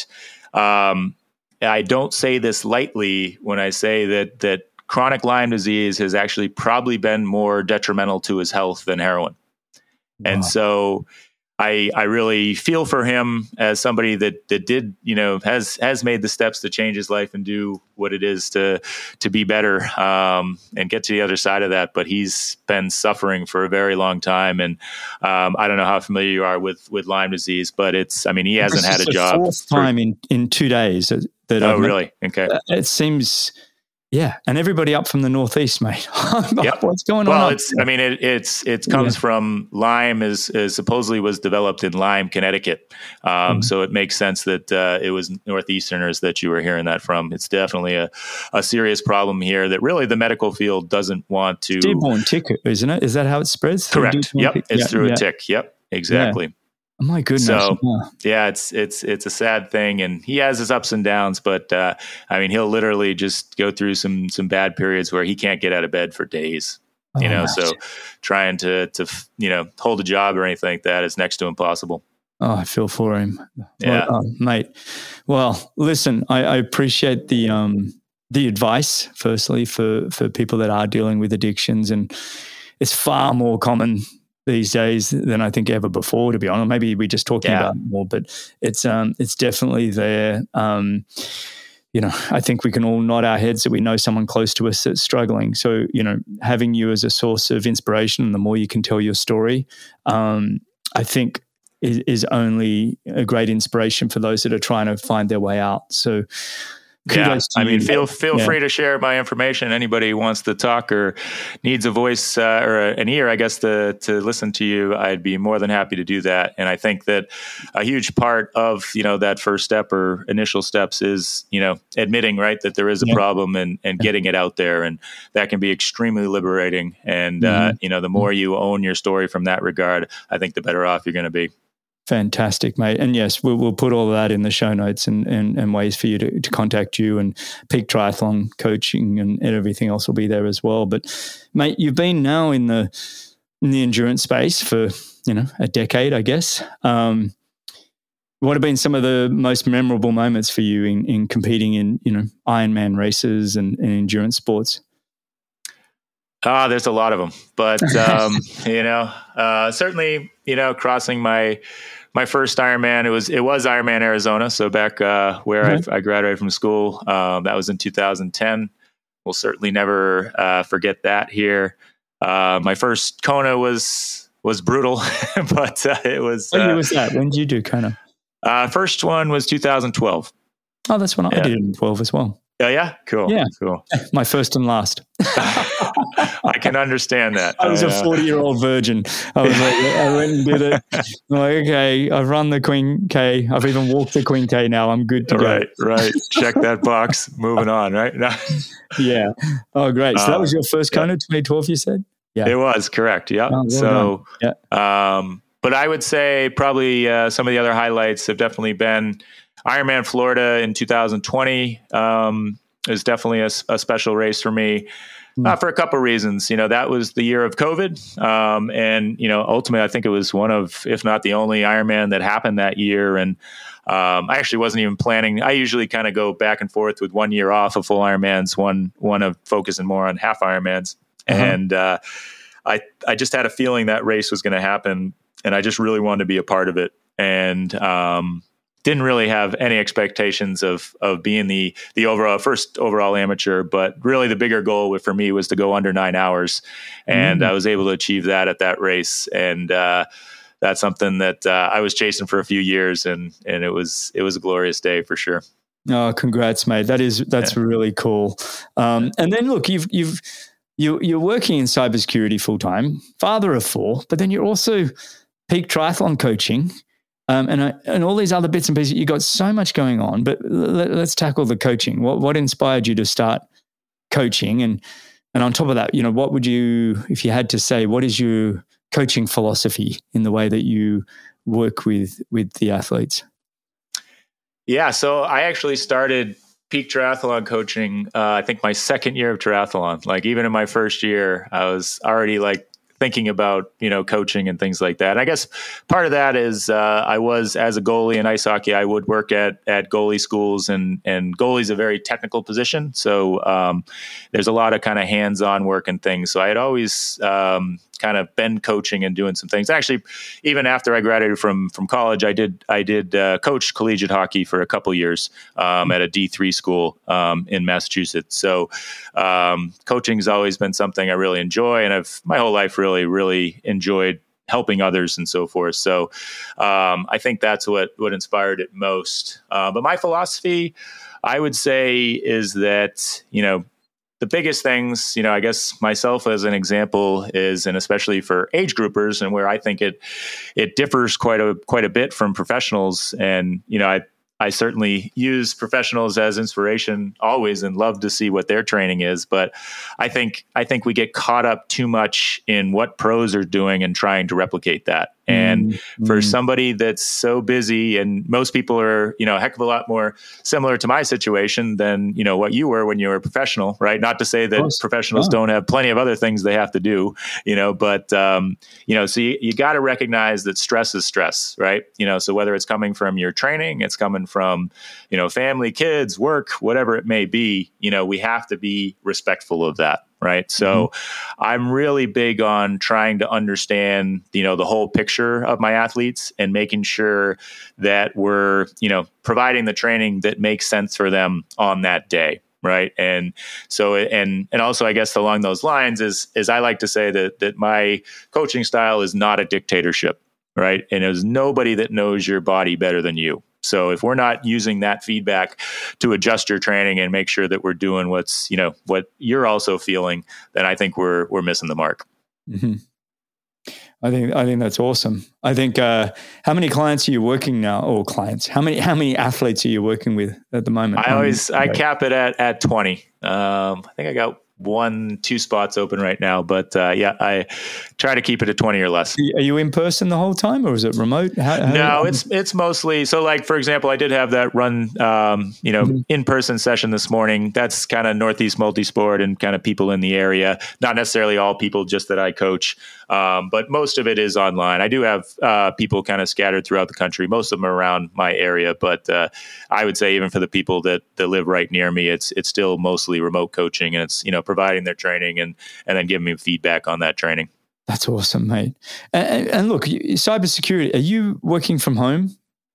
um, I don't say this lightly when I say that that chronic Lyme disease has actually probably been more detrimental to his health than heroin, wow. and so. I, I really feel for him as somebody that, that did, you know, has, has made the steps to change his life and do what it is to, to be better, um, and get to the other side of that. But he's been suffering for a very long time. And, um, I don't know how familiar you are with, with Lyme disease, but it's, I mean, he hasn't had a job. Fourth time for, in, in two days that, that Oh, I've really? Okay. It seems, yeah. And everybody up from the Northeast, mate. Yep. What's going well, on? Well, it's, I mean, it, it's, it comes yeah. from Lyme is, is supposedly was developed in Lyme, Connecticut. Um, mm-hmm. So it makes sense that, uh, it was Northeasterners that you were hearing that from. It's definitely a, a serious problem here that really the medical field doesn't want to. Deer-borne tick, isn't it? Is that how it spreads? Correct. Yep. Tick? It's yeah, through yeah. a tick. Yep. Exactly. Yeah. Oh my goodness. So yeah. yeah, it's, it's, it's a sad thing, and he has his ups and downs, but, uh, I mean, he'll literally just go through some, some bad periods where he can't get out of bed for days, you oh, know, gosh. so trying to, to, you know, hold a job or anything like that is next to impossible. Oh, I feel for him. Yeah. Well, uh, mate. Well, listen, I, I appreciate the, um, the advice firstly for, for people that are dealing with addictions, and it's far more common these days than I think ever before, to be honest. Maybe we're just talking yeah. about it more, but it's um it's definitely there. Um, you know, I think we can all nod our heads that we know someone close to us that's struggling. So, you know, having you as a source of inspiration, and the more you can tell your story, um, I think is, is only a great inspiration for those that are trying to find their way out. So yeah, I mean, feel feel yeah. free to share my information. Anybody who wants to talk or needs a voice uh, or a, an ear, I guess, to to listen to you, I'd be more than happy to do that. And I think that a huge part of, you know, that first step or initial steps is, you know, admitting, right, that there is a yeah. problem and and yeah. getting it out there, and that can be extremely liberating. And mm-hmm. uh, you know, the more you own your story from that regard, I think the better off you're going to be. Fantastic, mate. And yes, we'll, we'll put all of that in the show notes, and, and, and ways for you to, to contact you, and Peak Triathlon coaching and, and everything else will be there as well. But mate, you've been now in the in the endurance space for, you know, a decade, I guess. Um, what have been some of the most memorable moments for you in, in competing in, you know, Ironman races and, and endurance sports? Ah, uh, there's a lot of them, but, um, you know, uh, certainly, you know, crossing my, my first Ironman, it was, it was Ironman Arizona. So back, uh, where mm-hmm. I, I graduated from school, um, that was in two thousand ten. We'll certainly never, uh, forget that here. Uh, my first Kona was, was brutal, but, uh, it was, what year uh, was that? When did you do Kona? Uh, first one was two thousand twelve. Oh, that's when yeah. I did it in twelve as well. Oh, yeah? Cool. Yeah. Cool. My first and last. I can understand that. I was I, a forty-year-old virgin. I was like, I went and did it. I'm like, okay, I've run the Queen K. I've even walked the Queen K now. I'm good to go. Right, right. Check that box. Moving on, right? Yeah. Oh, great. So um, that was your first Kona, yeah. twenty twelve, you said? Yeah. It was, correct. Yeah. Oh, well so, done. yeah. Um, but I would say probably uh, some of the other highlights have definitely been Ironman Florida in two thousand twenty. Um, is definitely a, a special race for me. Uh, for a couple of reasons. You know, that was the year of COVID. Um, and, you know, ultimately, I think it was one of, if not the only Ironman that happened that year. And um, I actually wasn't even planning. I usually kind of go back and forth with one year off of full Ironmans, one, one of focusing more on half Ironmans. Uh-huh. And uh, I, I just had a feeling that race was going to happen. And I just really wanted to be a part of it. And, um, didn't really have any expectations of of being the the overall first overall amateur, but really the bigger goal for me was to go under nine hours, and mm-hmm. I was able to achieve that at that race, and uh, that's something that uh, I was chasing for a few years, and and it was it was a glorious day for sure. Oh, congrats, mate! That is that's yeah. really cool. Um, and then look, you've you've you you're working in cybersecurity full time, father of four, but then you're also peak triathlon coaching. Um, and I, and all these other bits and pieces. You got so much going on, but let, let's tackle the coaching. What what inspired you to start coaching? And and on top of that, you know, what would you, if you had to say, what is your coaching philosophy in the way that you work with with the athletes? Yeah, so I actually started peak triathlon coaching. Uh, I think my second year of triathlon. Like even in my first year, I was already like thinking about, you know, coaching and things like that. And I guess part of that is uh, I was, as a goalie in ice hockey, I would work at at goalie schools, and and goalie is a very technical position. So um, there's a lot of kind of hands-on work and things. So I had always um, kind of been coaching and doing some things. Actually, even after I graduated from from college, I did I did uh, coach collegiate hockey for a couple years um, at a D three school um, in Massachusetts. So um, coaching has always been something I really enjoy, and I've my whole life really really enjoyed helping others and so forth. So um, I think that's what what inspired it most. Uh, but my philosophy, I would say, is that, you know, the biggest things, you know, I guess myself as an example is, and especially for age groupers, and where I think it it differs quite a quite a bit from professionals. And, you know, I I certainly use professionals as inspiration always, and love to see what their training is. But I think I think we get caught up too much in what pros are doing and trying to replicate that. And mm-hmm. for somebody that's so busy, and most people are, you know, a heck of a lot more similar to my situation than, you know, what you were when you were a professional, right? Not to say that professionals oh. don't have plenty of other things they have to do, you know, but, um, you know, so you, you got to recognize that stress is stress, right? You know, so whether it's coming from your training, it's coming from, you know, family, kids, work, whatever it may be, you know, we have to be respectful of that. Right. So mm-hmm. I'm really big on trying to understand, you know, the whole picture of my athletes, and making sure that we're, you know, providing the training that makes sense for them on that day. Right. And so, and, and also, I guess along those lines is, is I like to say that, that my coaching style is not a dictatorship. Right. And there's nobody that knows your body better than you. So if we're not using that feedback to adjust your training and make sure that we're doing what's, you know, what you're also feeling, then I think we're we're missing the mark. Mm-hmm. I think I think that's awesome. I think uh, how many clients are you working now, or clients? How many how many athletes are you working with at the moment? I always I cap it at at twenty. Um, I think I got one, two spots open right now. But uh, yeah, I try to keep it at twenty or less. Are you in person the whole time, or is it remote? How, how no, it's it's mostly so. Like for example, I did have that run, um, you know, mm-hmm. in person session this morning. That's kind of Northeast Multisport and kind of people in the area. Not necessarily all people, just that I coach, um, but most of it is online. I do have uh, people kind of scattered throughout the country. Most of them are around my area, but uh, I would say even for the people that that live right near me, it's it's still mostly remote coaching, and it's you know providing their training and and then giving me feedback on that training. That's awesome, mate. And, and look, cybersecurity, are you working from home?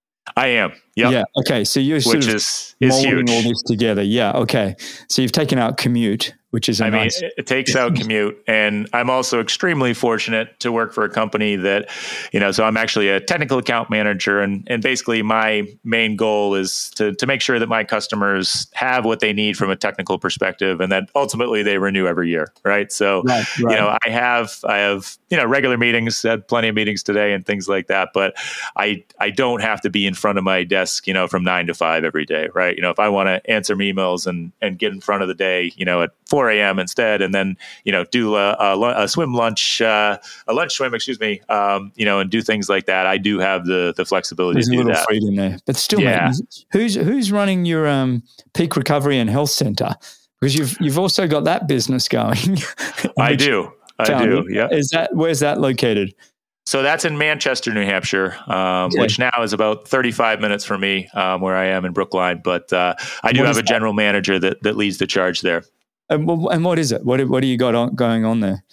I am. Yep. Yeah. Okay. So you're sort which of is, is molding huge. all this together. Yeah. Okay. So you've taken out commute, which is a I nice. mean, it takes out commute. And I'm also extremely fortunate to work for a company that, you know, so I'm actually a technical account manager. And, and basically my main goal is to, to make sure that my customers have what they need from a technical perspective and that ultimately they renew every year. Right. So, right, right. you know, I have, I have, you know, regular meetings, had plenty of meetings today and things like that. But I, I don't have to be in front of my desk, you know, from nine to five every day. Right. You know, if I want to answer emails and, and get in front of the day, you know, at four a.m. instead, and then, you know, do a, a, a swim lunch, uh, a lunch swim, excuse me, um, you know, and do things like that. I do have the the flexibility There's to do a little that. freedom there. But still, yeah. mate, who's who's running your um, Peak Recovery and Health Center? Because you've you've also got that business going. I do. I do. Yeah. Is that where's that located? So that's in Manchester, New Hampshire, um, okay. which now is about thirty-five minutes from me, um, where I am in Brookline. But uh, I do what have a that? general manager that that leads the charge there. And, and what is it? What what do you got on, going on there?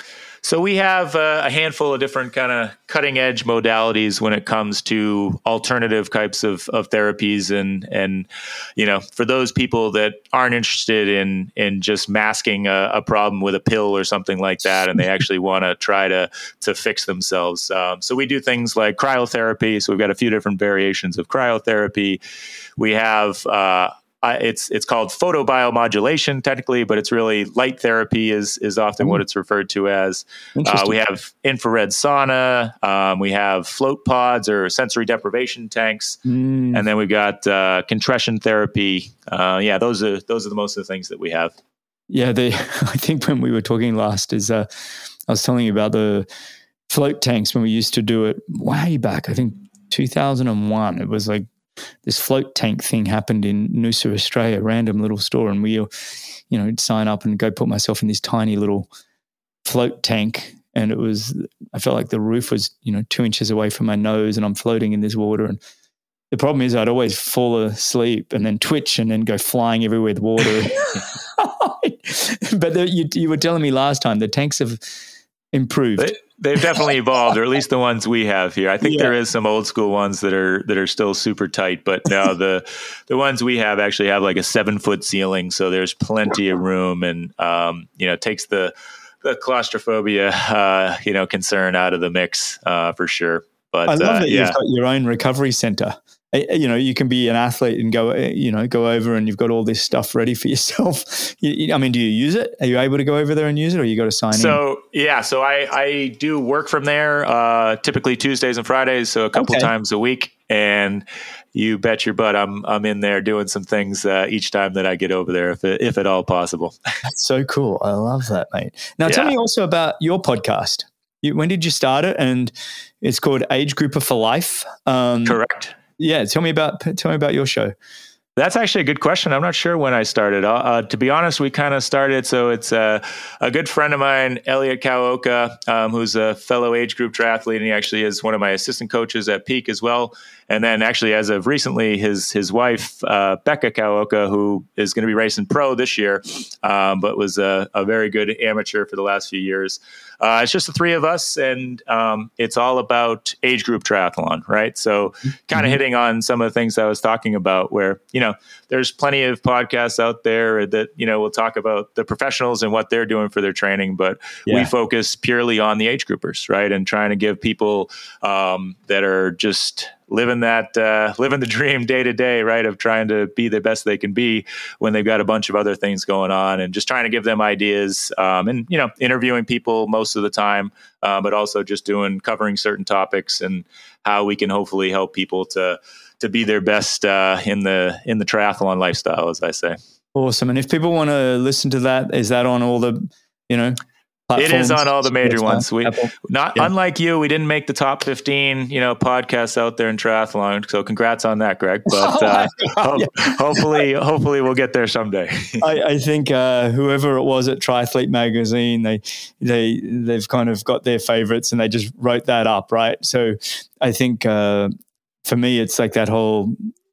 So we have uh, a handful of different kind of cutting edge modalities when it comes to alternative types of, of therapies. And, and, you know, for those people that aren't interested in, in just masking a, a problem with a pill or something like that, and they actually want to try to, to fix themselves. Um, so we do things like cryotherapy. So we've got a few different variations of cryotherapy. We have, uh, Uh, it's it's called photobiomodulation technically, but it's really light therapy is is often mm. what it's referred to as. Uh, we have infrared sauna. Um, we have float pods or sensory deprivation tanks, mm. and then we've got uh, compression therapy. Uh, yeah, those are those are the most of the things that we have. Yeah, the I think when we were talking last is uh, I was telling you about the float tanks when we used to do it way back. I think two thousand one. It was like. This float tank thing happened in Noosa, Australia, a random little store. And we, you know, I'd sign up and go put myself in this tiny little float tank. And it was, I felt like the roof was, you know, two inches away from my nose and I'm floating in this water. And the problem is I'd always fall asleep and then twitch and then go flying everywhere with water. But the, you, you were telling me last time the tanks have improved. They, they've definitely evolved, or at least the ones we have here. I think yeah. there is some old school ones that are that are still super tight, but no, the the ones we have actually have like a seven foot ceiling, so there's plenty of room, and um, you know, it takes the the claustrophobia uh, you know concern out of the mix uh, for sure. But I love uh, that yeah. you've got your own recovery center. You know, you can be an athlete and go, you know, go over and you've got all this stuff ready for yourself. I mean, do you use it? Are you able to go over there and use it, or you got to sign so, in? So, yeah, so I, I do work from there, uh, typically Tuesdays and Fridays, so a couple okay. times a week. And you bet your butt I'm I'm in there doing some things uh, each time that I get over there, if it, if at all possible. That's so cool. I love that, mate. Now, yeah. tell me also about your podcast. You, when did you start it? And it's called Age Grouper for Life. Um, Correct. Yeah, tell me about tell me about your show. That's actually a good question. I'm not sure when I started. Uh, to be honest, we kind of started. So it's uh, a good friend of mine, Elliot Kawaoka, um, who's a fellow age group triathlete, and he actually is one of my assistant coaches at Peak as well. And then actually, as of recently, his his wife, uh, Becca Kawaoka, who is going to be racing pro this year, um, but was a, a very good amateur for the last few years. Uh, it's just the three of us, and um, it's all about age group triathlon, right? So kind of mm-hmm. hitting on some of the things I was talking about where, you know, there's plenty of podcasts out there that, you know, will talk about the professionals and what they're doing for their training, but yeah. we focus purely on the age groupers, right? And trying to give people um, that are just living that, uh, living the dream day to day, right? Of trying to be the best they can be when they've got a bunch of other things going on, and just trying to give them ideas, um, and, you know, interviewing people most of the time, uh, but also just doing, covering certain topics and how we can hopefully help people to, to be their best, uh, in the, in the triathlon lifestyle, as I say. Awesome. And if people want to listen to that, is that on all the, you know, platforms? It is on all the major ones. We Apple. not yeah. unlike you, we didn't make the top fifteen, you know, podcasts out there in triathlon. So congrats on that, Greg. But uh, ho- yeah. hopefully, hopefully we'll get there someday. I, I think uh, whoever it was at Triathlete Magazine, they they they've kind of got their favorites and they just wrote that up, right? So I think uh, for me, it's like that whole.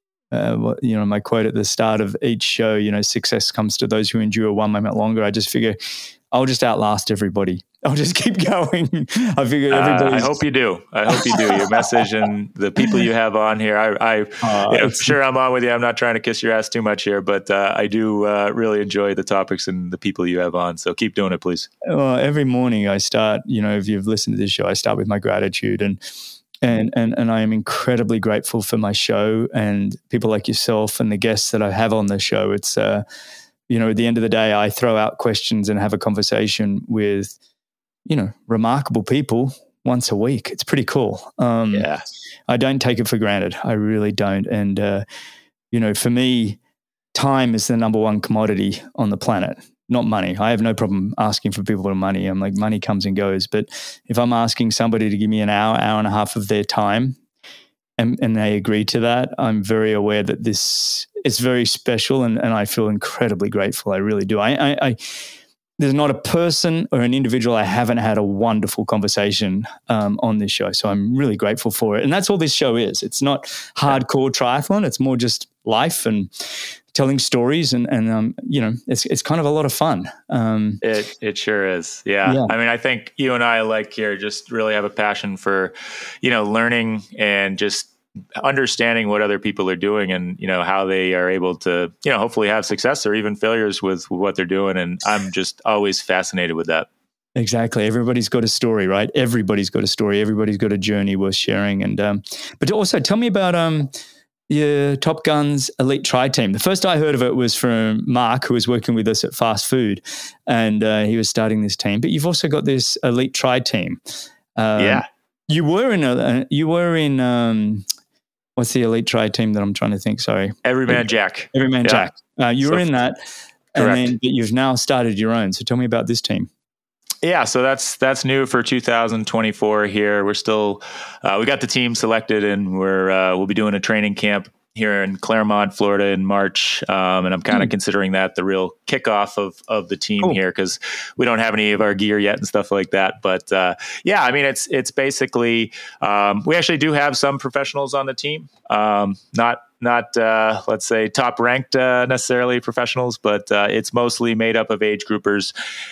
Uh, you know, my quote at the start of each show, you know, success comes to those who endure one moment longer. I just figure I'll just outlast everybody. I'll just keep going. I figure everybody. Uh, I hope you do. I hope you do. Your message and the people you have on here. I, I uh, you know, sure I'm on with you. I'm not trying to kiss your ass too much here, but uh, I do uh, really enjoy the topics and the people you have on. So keep doing it, please. Well, every morning I start, you know, if you've listened to this show, I start with my gratitude and And, and and I am incredibly grateful for my show and people like yourself and the guests that I have on the show. It's, uh, you know, at the end of the day, I throw out questions and have a conversation with, you know, remarkable people once a week. It's pretty cool. Um, yeah. I don't take it for granted. I really don't. And, uh, you know, for me, time is the number one commodity on the planet. Not money. I have no problem asking for people for money. I'm like, money comes and goes. But if I'm asking somebody to give me an hour, hour and a half of their time and, and they agree to that, I'm very aware that this is very special and, and I feel incredibly grateful. I really do. I, I, I there's not a person or an individual I haven't had a wonderful conversation um, on this show. So I'm really grateful for it. And that's all this show is. It's not hardcore triathlon. It's more just life and telling stories and, and um, you know, it's it's kind of a lot of fun. Um, it it sure is. Yeah. yeah. I mean, I think you and I, like here, just really have a passion for, you know, learning and just understanding what other people are doing and, you know, how they are able to, you know, hopefully have success or even failures with, with what they're doing. And I'm just always fascinated with that. Exactly. Everybody's got a story, right? Everybody's got a story. Everybody's got a journey worth sharing. And um, but also tell me about um. your Top Guns Elite Tri Team. The first I heard of it was from Mark, who was working with us at Fast Food, and uh, he was starting this team. But you've also got this Elite Tri Team. Um, yeah, you were in a you were in um, what's the Elite Tri Team that I'm trying to think? Sorry, Everyman Jack. Everyman yeah. Jack. Uh, you so, were in that, correct. and then but you've now started your own. So tell me about this team. Yeah, so that's that's new for two thousand twenty-four here. We're still uh, we got the team selected, and we're uh, we'll be doing a training camp here in Claremont, Florida, in March, um, and I'm kind of mm. considering that the real kickoff of of the team cool. here because we don't have any of our gear yet and stuff like that. But uh, yeah, I mean it's it's basically um, we actually do have some professionals on the team, um, not. Not, uh, let's say, top-ranked uh, necessarily professionals, but uh, it's mostly made up of age groupers.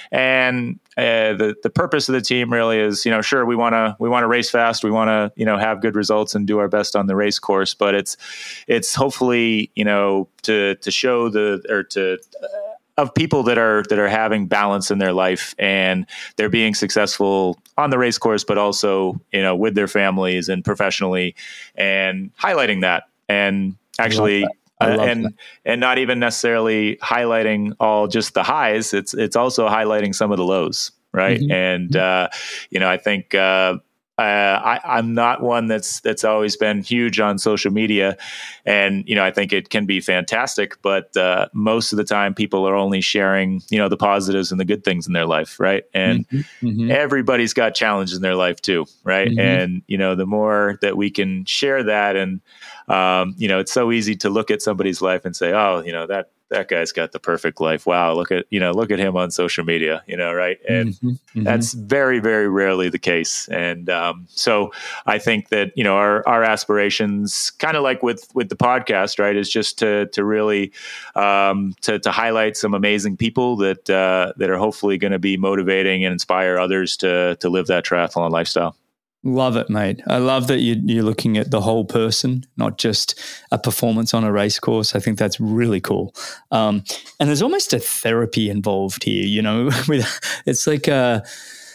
And uh, the the purpose of the team really is, you know, sure we want to we want to race fast, we want to you know have good results and do our best on the race course, but it's it's hopefully you know to to show the or to. Uh, of people that are that are having balance in their life and they're being successful on the race course, but also you know with their families and professionally, and highlighting that. And actually, uh, and that. and not even necessarily highlighting all just the highs. It's it's also highlighting some of the lows, right? Mm-hmm. And uh, you know, I think uh, uh, I, I'm not one that's that's always been huge on social media, and you know, I think it can be fantastic, but uh, most of the time, people are only sharing you know the positives and the good things in their life, right? And mm-hmm. Mm-hmm. everybody's got challenges in their life too, right? Mm-hmm. And you know, the more that we can share that and Um, you know, it's so easy to look at somebody's life and say, oh, you know, that, that guy's got the perfect life. Wow. Look at, you know, look at him on social media, you know, right. And mm-hmm, mm-hmm. that's very, very rarely the case. And, um, so I think that, you know, our, our aspirations kind of like with, with the podcast, right, is just to, to really, um, to, to highlight some amazing people that, uh, that are hopefully going to be motivating and inspire others to, to live that triathlon lifestyle. Love it, mate. I love that you, you're looking at the whole person, not just a performance on a race course. I think that's really cool. Um, and there's almost a therapy involved here, you know. With it's like, a,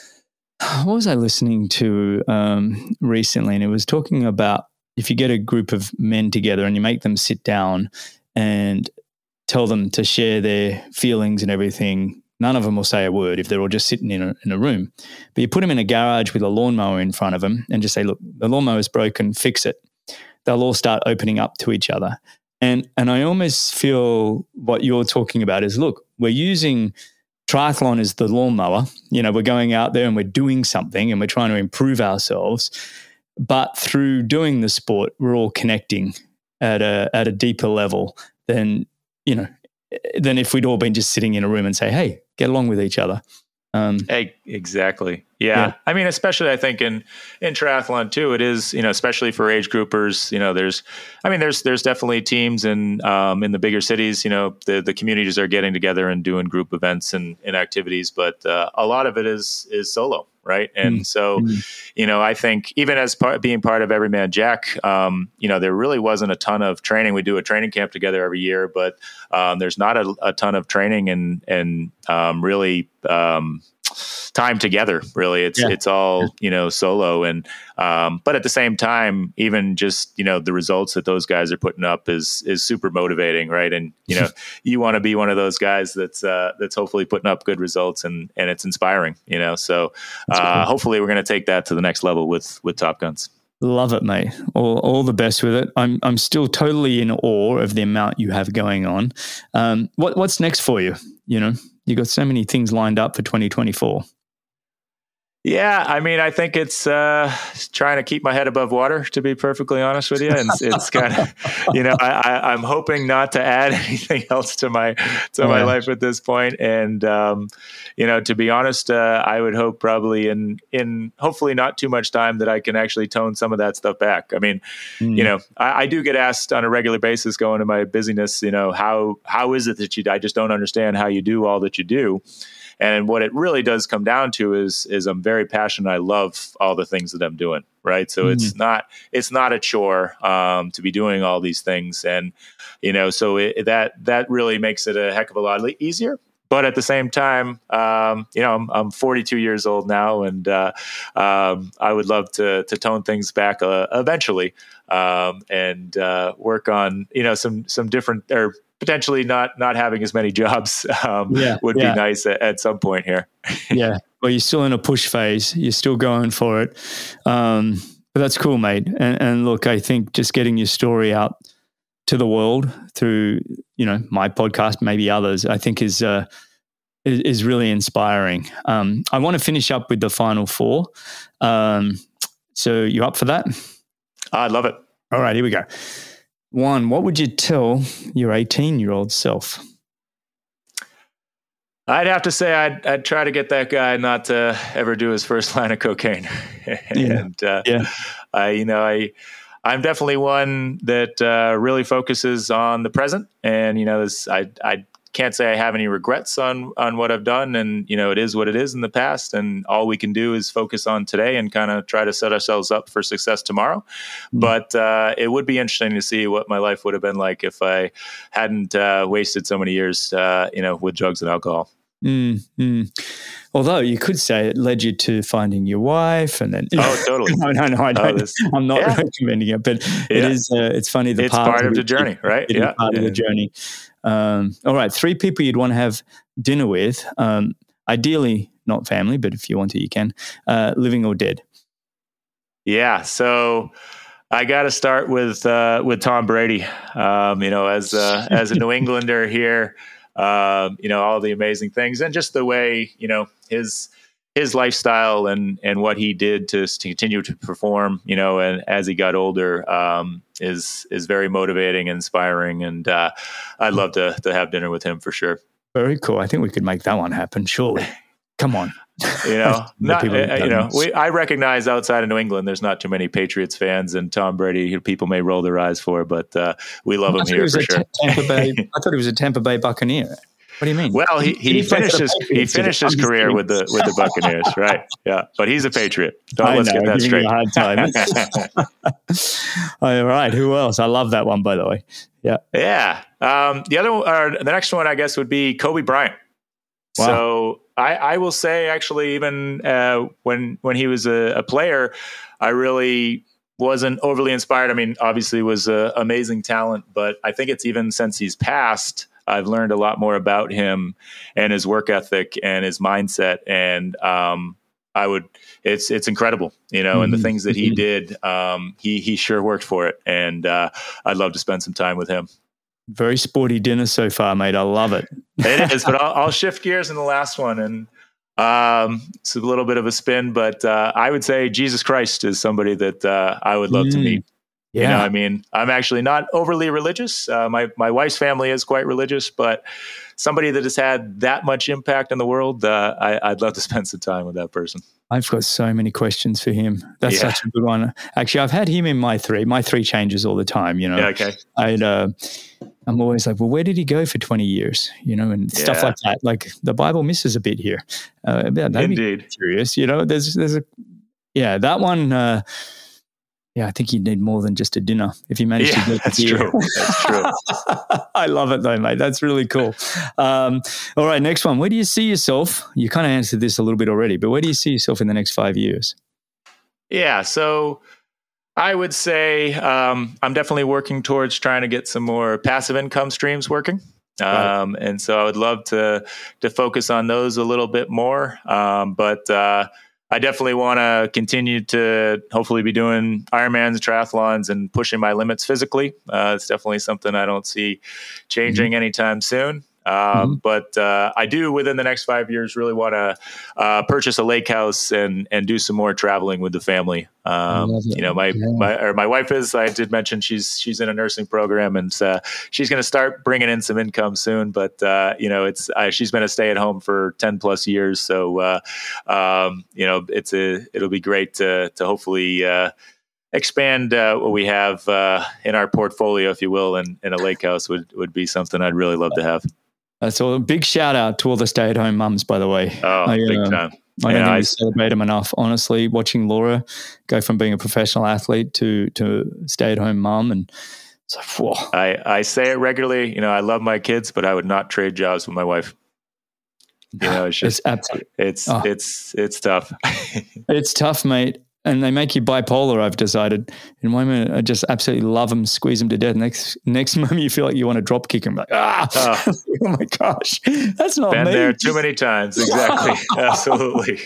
what was I listening to um, recently? And it was talking about if you get a group of men together and you make them sit down and tell them to share their feelings and everything, none of them will say a word if they're all just sitting in a, in a room. But you put them in a garage with a lawnmower in front of them and just say, look, the lawnmower is broken, fix it. They'll all start opening up to each other. And and I almost feel what you're talking about is, look, we're using triathlon as the lawnmower. You know, we're going out there and we're doing something and we're trying to improve ourselves. But through doing the sport, we're all connecting at a at a deeper level than, you know, than if we'd all been just sitting in a room and say, hey, get along with each other. Um, hey, exactly. Yeah. yeah. I mean, especially I think in, in triathlon too, it is, you know, especially for age groupers, you know, there's, I mean, there's, there's definitely teams in, um, in the bigger cities, you know, the, the communities are getting together and doing group events and, and activities, but uh, a lot of it is, is solo. Right. And mm-hmm. so, you know, I think even as part, being part of Everyman Jack, um, you know, there really wasn't a ton of training. We do a training camp together every year, but um, there's not a, a ton of training and, and um, really um, time together. Really, it's yeah. it's all, you know, solo. And um, but at the same time, even just, you know, the results that those guys are putting up is is super motivating. Right. And, you know, you want to be one of those guys that's uh, that's hopefully putting up good results, and and it's inspiring, you know, so. Uh, hopefully we're going to take that to the next level with, with Top Guns. Love it, mate. All, all the best with it. I'm I'm still totally in awe of the amount you have going on. Um, what what's next for you? You know, you got so many things lined up for twenty twenty-four. Yeah, I mean, I think it's uh, trying to keep my head above water, to be perfectly honest with you. And it's, it's kind of, you know, I, I, I'm hoping not to add anything else to my to yeah. my life at this point. And um, you know, to be honest, uh, I would hope probably in in hopefully not too much time that I can actually tone some of that stuff back. I mean, mm. you know, I, I do get asked on a regular basis, going to my busyness, you know, how how is it that you? I just don't understand how you do all that you do. And what it really does come down to is, is I'm very passionate. I love all the things that I'm doing. Right. So mm-hmm. it's not, it's not a chore um, to be doing all these things. And, you know, so it, that, that really makes it a heck of a lot easier. But at the same time, um, you know, I'm, I'm forty-two years old now, and uh, um, I would love to to tone things back uh, eventually um, and uh, work on, you know, some some different, or potentially not not having as many jobs um, yeah, would yeah. be nice at, at some point here. Yeah, well, you're still in a push phase. You're still going for it, um, but that's cool, mate. And, and look, I think just getting your story out to the world through, you know, my podcast, maybe others, I think is uh, is, is really inspiring. Um, I want to finish up with the final four. Um, so you up for that? I love it. All right, here we go. One, what would you tell your eighteen-year-old self? I'd have to say I'd, I'd try to get that guy not to ever do his first line of cocaine. and, yeah. Uh, yeah. I, you know, I, I'm definitely one that uh, really focuses on the present. And, you know, this, I, I can't say I have any regrets on, on what I've done. And, you know, it is what it is in the past. And all we can do is focus on today and kind of try to set ourselves up for success tomorrow. Mm. But uh, it would be interesting to see what my life would have been like if I hadn't uh, wasted so many years, uh, you know, with drugs and alcohol. Mm, mm. Although you could say it led you to finding your wife, and then oh, totally. no, no, no, I don't. Oh, this, I'm not yeah. recommending it, but yeah. it is. Uh, it's funny. The it's part part of the journey, it, right? It yeah, part yeah. of the journey. Um, all right, three people you'd want to have dinner with. Um, ideally, not family, but if you want to, you can. Uh, living or dead. Yeah. So. I got to start with uh, with Tom Brady. Um, you know, as uh, as a New Englander here, um, you know, all the amazing things and just the way, you know, his his lifestyle and and what he did to, to continue to perform, you know, and as he got older, um, is is very motivating, and inspiring, and uh, I'd love to to have dinner with him for sure. Very cool. I think we could make that one happen. Surely, come on. You know, not, uh, you know, we, I recognize outside of New England, there's not too many Patriots fans, and Tom Brady, people may roll their eyes for, but uh, we love him here for sure. Tampa Bay, I thought he was a Tampa Bay Buccaneer. What do you mean? Well, he, he, he finished his he finished his career with the with the Buccaneers, right? Yeah, but he's a Patriot. Don't I let's know, get that straight. A hard time. All right, who else? I love that one, by the way. Yeah, yeah. Um, the other, or the next one, I guess, would be Kobe Bryant. Wow. So I, I will say, actually, even uh, when when he was a, a player, I really wasn't overly inspired. I mean, obviously, was an amazing talent, but I think it's even since he's passed, I've learned a lot more about him and his work ethic and his mindset. And um, I would, it's it's incredible, you know, mm-hmm. and the things that he did, um, he he sure worked for it. And uh, I'd love to spend some time with him. Very sporty dinner so far, mate. I love it. It is, but I'll, I'll shift gears in the last one, and um, it's a little bit of a spin, but uh, I would say Jesus Christ is somebody that uh, I would love mm. to meet. Yeah. You know, I mean, I'm actually not overly religious. Uh, my my wife's family is quite religious, but somebody that has had that much impact in the world, uh, I, I'd love to spend some time with that person. I've got so many questions for him. That's yeah. such a good one. Actually, I've had him in my three. My three changes all the time, you know. Yeah, okay. I'd, uh, I'm always like, well, where did he go for twenty years? You know, and yeah. stuff like that. Like the Bible misses a bit here. Uh, that'd Indeed. Be curious, you know. There's, there's a, yeah, that one. Uh, yeah, I think you'd need more than just a dinner if you manage yeah, to get that's here. true. That's true. I love it though, mate. That's really cool. Um, all right, next one. Where do you see yourself? You kind of answered this a little bit already, but where do you see yourself in the next five years? Yeah, so I would say um, I'm definitely working towards trying to get some more passive income streams working. Um, right. And so I would love to to focus on those a little bit more. Um, but uh, I definitely want to continue to hopefully be doing Ironmans, triathlons, and pushing my limits physically. Uh, it's definitely something I don't see changing mm-hmm. anytime soon. Um, mm-hmm. But uh, I do, within the next five years, really want to uh, purchase a lake house and and do some more traveling with the family. Um, you know, my yeah. my or my wife is. I did mention she's she's in a nursing program, and uh, she's going to start bringing in some income soon. But uh, you know, it's uh, she's been a stay at home for ten plus years, so uh, um, you know, it's a it'll be great to to hopefully. Uh, expand uh, what we have uh, in our portfolio, if you will, and, and a lake house would, would be something I'd really love to have. That's all. A big shout out to all the stay-at-home mums, by the way. Oh, I, big uh, time. I don't yeah, think I, we celebrate them enough. Honestly, watching Laura go from being a professional athlete to to stay-at-home mum, and so whoa. I, I say it regularly. You know, I love my kids, but I would not trade jobs with my wife. You know, it's just it's absolutely it's oh. it's it's tough. It's tough, mate. And they make you bipolar, I've decided. In one minute, I just absolutely love them, squeeze them to death. Next next moment, you feel like you want to drop kick them. Like, ah, oh, oh my gosh, that's not Been me. there too many times. Exactly. Absolutely.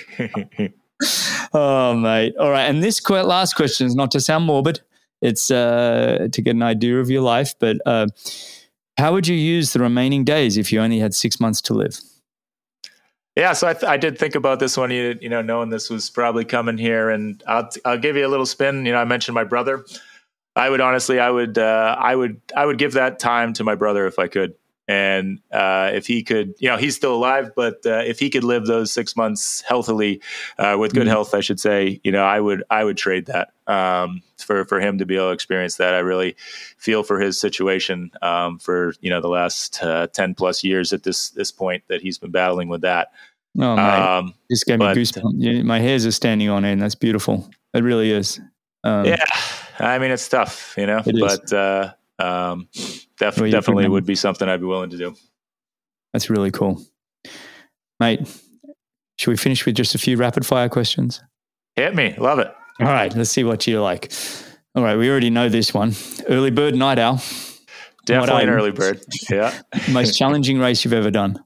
Oh, mate. All right. And this qu- last question is not to sound morbid. It's uh, to get an idea of your life. But uh, how would you use the remaining days if you only had six months to live? Yeah, so I, th- I did think about this one, you, you know, knowing this was probably coming here, and I'll t- I'll give you a little spin. You know, I mentioned my brother. I would honestly, I would, uh, I would, I would give that time to my brother if I could, and uh, if he could, you know, he's still alive, but uh, if he could live those six months healthily, uh, with good mm-hmm. health, I should say, you know, I would, I would trade that um, for for him to be able to experience that. I really feel for his situation um, for you know the last uh, ten plus years at this this point that he's been battling with that. Oh, mate. Um, this gave me but, goosebumps. Yeah, my hairs are standing on end. That's beautiful. It really is. Um, yeah, I mean it's tough, you know, but uh, um, def- well, definitely would be something I'd be willing to do. That's really cool, mate. Should we finish with just a few rapid fire questions? Hit me, love it. All right, let's see what you like. All right, we already know this one. Early bird, night owl. Definitely an early bird. Yeah. Most challenging race you've ever done?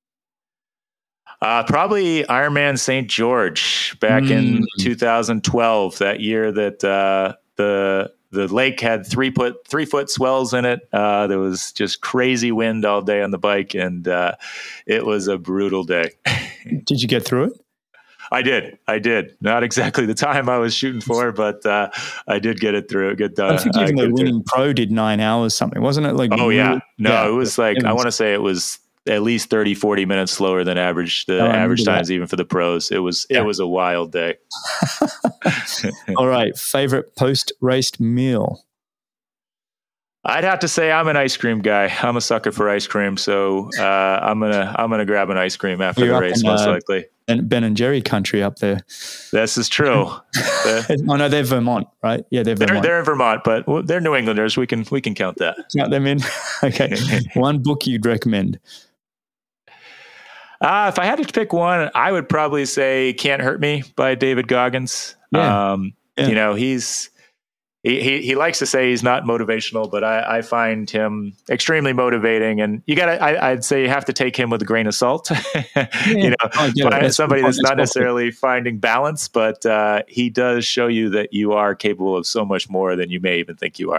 Uh, probably Ironman Saint George back mm. in two thousand twelve, that year that uh, the the lake had three foot three foot swells in it. Uh, there was just crazy wind all day on the bike, and uh, it was a brutal day. Did you get through it? I did. I did. Not exactly the time I was shooting for, but uh, I did get it through. Get done. I think even the winning pro did nine hours something, wasn't it? Like, oh yeah, no, yeah, it was like it was, I want to say it was at least thirty, forty minutes slower than average. The oh, average times that. Even for the pros. It was yeah. it was a wild day. All right, favorite post-race meal? I'd have to say I'm an ice cream guy. I'm a sucker for ice cream, so uh, I'm gonna I'm gonna grab an ice cream after You're the race, in, most uh, likely. And Ben and Jerry country up there. This is true. the, oh no, they're Vermont, right? Yeah, they're Vermont. They're, they're in Vermont, but they're New Englanders. We can we can count that. Count them in. Okay. One book you'd recommend? Uh, if I had to pick one, I would probably say "Can't Hurt Me" by David Goggins. Yeah. Um, yeah. You know, he's. He, he he likes to say he's not motivational, but I, I find him extremely motivating. And you got to, I'd say you have to take him with a grain of salt, yeah. you know, oh, yeah, that's somebody that's not necessarily finding balance, but uh, he does show you that you are capable of so much more than you may even think you are.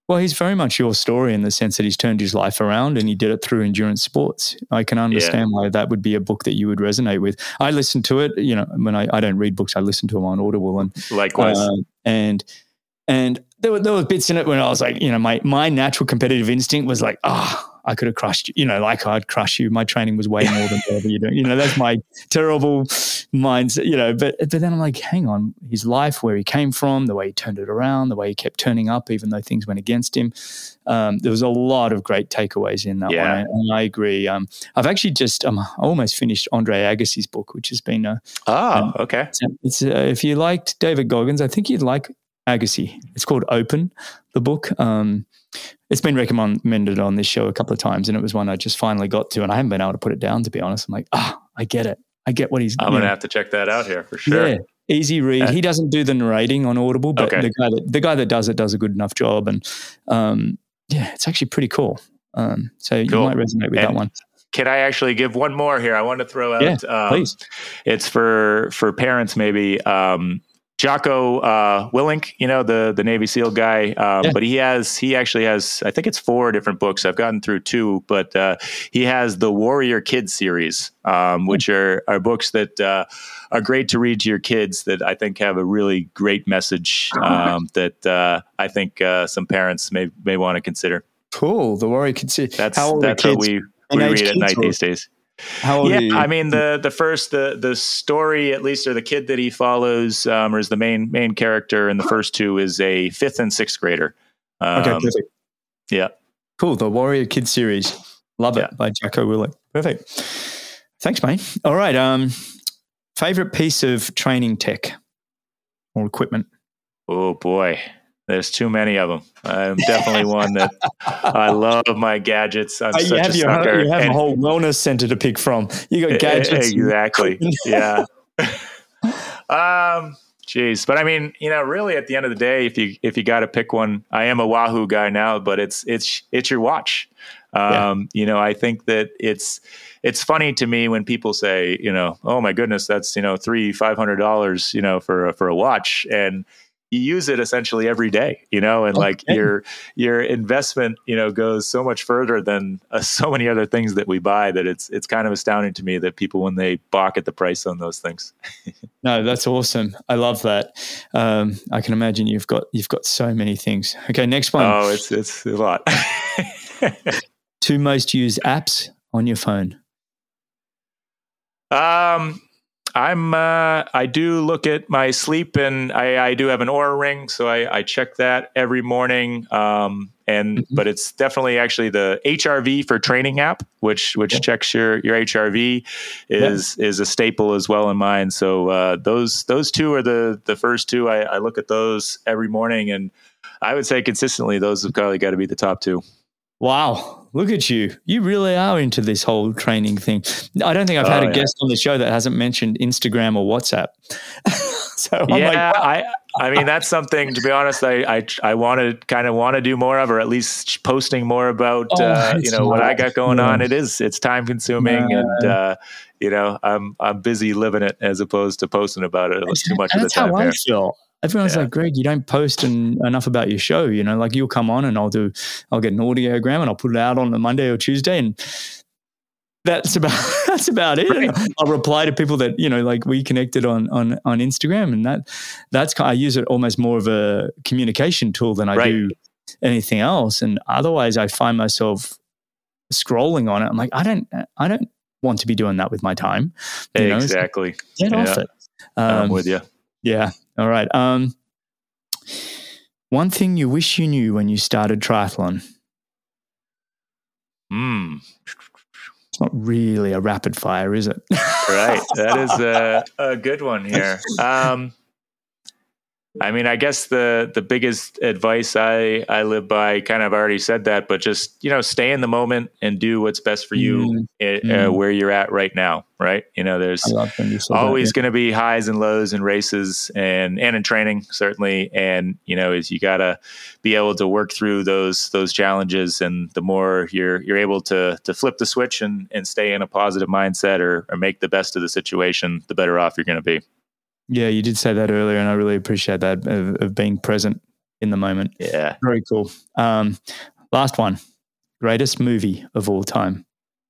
Well, he's very much your story in the sense that he's turned his life around and he did it through endurance sports. I can understand yeah. why that would be a book that you would resonate with. I listened to it, you know, when I, I don't read books, I listen to them on Audible. And likewise. Uh, and and there were, there were bits in it when I was like, you know, my, my natural competitive instinct was like, ah, oh, I could have crushed you. You know, like I'd crush you. My training was way more than whatever you're doing. You know, that's my terrible mindset, you know. But but then I'm like, hang on, his life, where he came from, the way he turned it around, the way he kept turning up, even though things went against him. Um, there was a lot of great takeaways in that yeah. one. And I agree. Um, I've actually just um, I almost finished Andre Agassi's book, which has been a. Oh, um, okay. It's, it's uh, if you liked David Goggins, I think you'd like Agassi. It's called Open, the book. Um, it's been recommended on this show a couple of times, and it was one I just finally got to, and I haven't been able to put it down, to be honest. I'm like, ah, oh, I get it. I get what he's I'm going to have to check that out here for sure. Yeah, easy read. Uh, he doesn't do the narrating on Audible, but okay. the guy that the guy that does it does a good enough job, and um, yeah, it's actually pretty cool. Um, so cool. You might resonate with and that one. Can I actually give one more here? I want to throw out. Yeah, um, please. It's for for parents maybe. Um, Jocko uh, Willink, you know, the the Navy SEAL guy, um, yeah. but he has he actually has I think it's four different books. I've gotten through two, but uh, he has the Warrior Kids series, um, which are are books that uh, are great to read to your kids. That I think have a really great message um, that uh, I think uh, some parents may may want to consider. Cool, the Warrior Kids series. That's How that's what we we read at night or? these days. How old yeah, are you? I mean the the first the the story, at least, or the kid that he follows, um, or is the main main character in the first two, is a fifth and sixth grader. Um, okay, perfect. Yeah, cool. The Warrior Kids series, love it, yeah. by Jocko Willink. Perfect. Thanks, mate. All right. Um, favorite piece of training tech or equipment? Oh boy. There's too many of them. I'm definitely one that I love my gadgets. I'm you such have a your, sucker. You have and, a whole wellness center to pick from. You got gadgets. Exactly. yeah. um, geez. But I mean, you know, really at the end of the day, if you, if you got to pick one, I am a Wahoo guy now, but it's, it's, it's your watch. Um, yeah. You know, I think that it's, it's funny to me when people say, you know, oh my goodness, that's, you know, three, five hundred dollars, you know, for, for a watch. And you use it essentially every day, you know, and okay. like your, your investment, you know, goes so much further than uh, so many other things that we buy that it's, it's kind of astounding to me that people, when they balk at the price on those things. No, that's awesome. I love that. Um, I can imagine you've got, you've got so many things. Okay. Next one. Oh, it's, it's a lot. Two most used apps on your phone. Um, I'm, uh, I do look at my sleep, and I, I do have an Oura Ring. So I, I check that every morning. Um, and, mm-hmm. but it's definitely actually the H R V for training app, which, which yeah. checks your, your H R V is, yeah. is a staple as well in mine. So, uh, those, those two are the, the first two. I, I look at those every morning, and I would say consistently, those have probably got to be the top two. Wow. Look at you. You really are into this whole training thing. I don't think I've had oh, a yeah. guest on the show that hasn't mentioned Instagram or WhatsApp. so I'm yeah, like, wow. I, I mean, that's something, to be honest, I, I, I want to kind of want to do more of, or at least posting more about, oh, uh, you know, what I got going yeah. on. It is, it's time consuming yeah. and, uh, you know, I'm, I'm busy living it as opposed to posting about it. It was too much and of the time. That's how I feel. Everyone's yeah. like, Greg, you don't post en- enough about your show. You know, like you'll come on and I'll do, I'll get an audiogram and I'll put it out on a Monday or Tuesday, and that's about that's about it. Right. I'll reply to people that, you know, like we connected on on on Instagram, and that that's I use it almost more of a communication tool than I right. do anything else. And otherwise, I find myself scrolling on it. I'm like, I don't, I don't want to be doing that with my time. You exactly. Know? So get yeah. off it. Um, I'm with you. Yeah. All right. Um, one thing you wish you knew when you started triathlon. Hmm. It's not really a rapid fire, is it? Right. That is a, a good one here. Um, I mean, I guess the the biggest advice I, I live by, kind of already said that, but just, you know, stay in the moment and do what's best for you mm. It, mm. Uh, where you're at right now, right? You know, there's always yeah. going to be highs and lows in races and, and in training, certainly. And, you know, is you got to be able to work through those those challenges. And the more you're you're able to to flip the switch and, and stay in a positive mindset, or, or make the best of the situation, the better off you're going to be. Yeah, you did say that earlier, and I really appreciate that, of, of being present in the moment. Yeah. Very cool. Um, last one. Greatest movie of all time.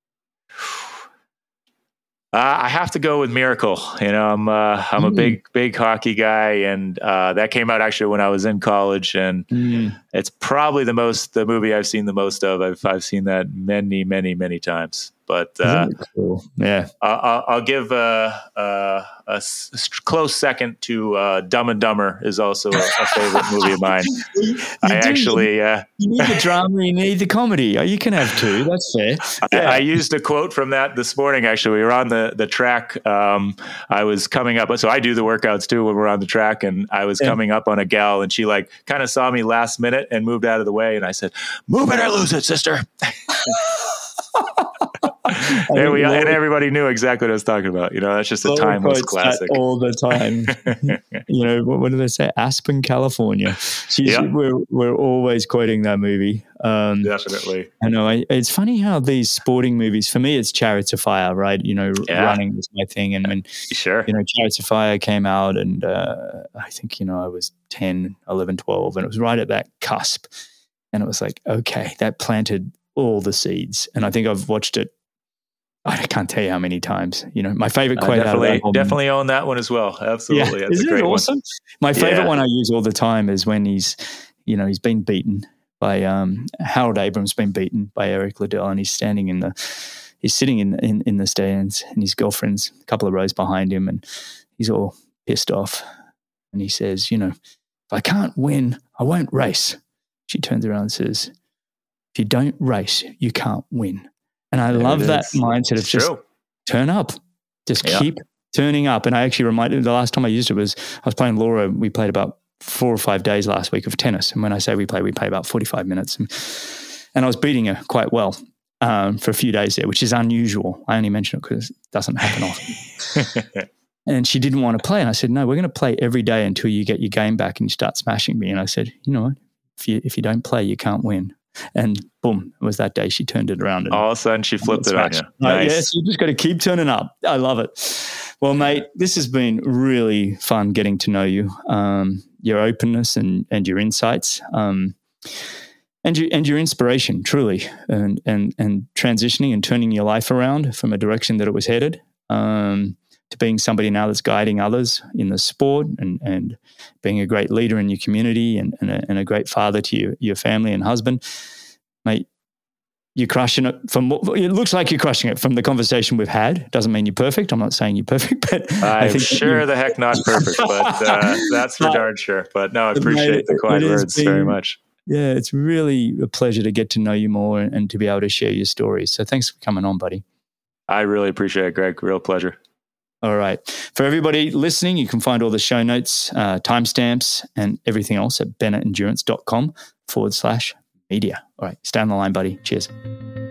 Uh, I have to go with Miracle. You know, I'm uh, I'm a big big hockey guy, and uh, that came out actually when I was in college, and mm. it's probably the most the movie I've seen the most of. I've I've seen that many many many times. But uh, cool? Yeah, I'll, I'll give a, a, a s- close second to uh, Dumb and Dumber is also a, a favorite movie of mine. you I do, actually uh, you need the drama, you need the comedy. Oh, you can have two. That's fair. Yeah. I, I used a quote from that this morning. Actually, we were on the the track. Um, I was coming up, so I do the workouts too when we're on the track, and I was yeah. coming up on a gal, and she like kind of saw me last minute and moved out of the way, and I said, "Move it or lose it, sister." and, we, and everybody knew exactly what I was talking about. You know, that's just a timeless classic. All the time. You know, what, what do they say? Aspen, California. She's, yeah. We're we're always quoting that movie. Um, Definitely. I know. I, it's funny how these sporting movies, for me, it's Chariots of Fire, right? You know, yeah. running was my thing. And when, sure. you know, Chariots of Fire came out, and uh, I think, you know, I was ten, eleven, twelve, and it was right at that cusp. And it was like, okay, that planted all the seeds. And I think I've watched it, I can't tell you how many times. You know, my favorite quote uh, definitely, out of that definitely own that one as well. Absolutely. Yeah. That's Isn't a great it awesome? One. My favorite yeah. one I use all the time is when he's, you know, he's been beaten by um, Harold Abrams, been beaten by Eric Liddell, and he's standing in the, he's sitting in, in in the stands, and his girlfriend's a couple of rows behind him, and he's all pissed off, and he says, you know, if I can't win, I won't race. She turns around and says, if you don't race, you can't win. And I there love that mindset it's of just true. turn up, just yeah. keep turning up. And I actually reminded, the last time I used it was, I was playing Laura, we played about four or five days last week of tennis. And when I say we play, we play about forty-five minutes. And, and I was beating her quite well um, for a few days there, which is unusual. I only mention it because it doesn't happen often. And she didn't want to play. And I said, no, we're going to play every day until you get your game back and you start smashing me. And I said, you know what? If you, if you don't play, you can't win. And boom, it was that day she turned it around. And all of a sudden she flipped it on you. Right, nice. Yes, you just got to keep turning up. I love it. Well, mate, this has been really fun getting to know you, um, your openness and, and your insights, um, and your and your inspiration, truly, and and and transitioning and turning your life around from a direction that it was headed. Um, to being somebody now that's guiding others in the sport and, and being a great leader in your community and, and, a, and a great father to your, your family and husband. Mate, you're crushing it. From it looks like you're crushing it from the conversation we've had. Doesn't mean you're perfect. I'm not saying you're perfect, but I'm I think sure the heck not perfect, but uh, that's for darn sure. But no, I appreciate mate, the kind words been, very much. Yeah, it's really a pleasure to get to know you more and, and to be able to share your stories. So thanks for coming on, buddy. I really appreciate it, Greg. Real pleasure. All right. For everybody listening, you can find all the show notes, uh, timestamps, and everything else at bennettendurance.com forward slash media. All right. Stay on the line, buddy. Cheers.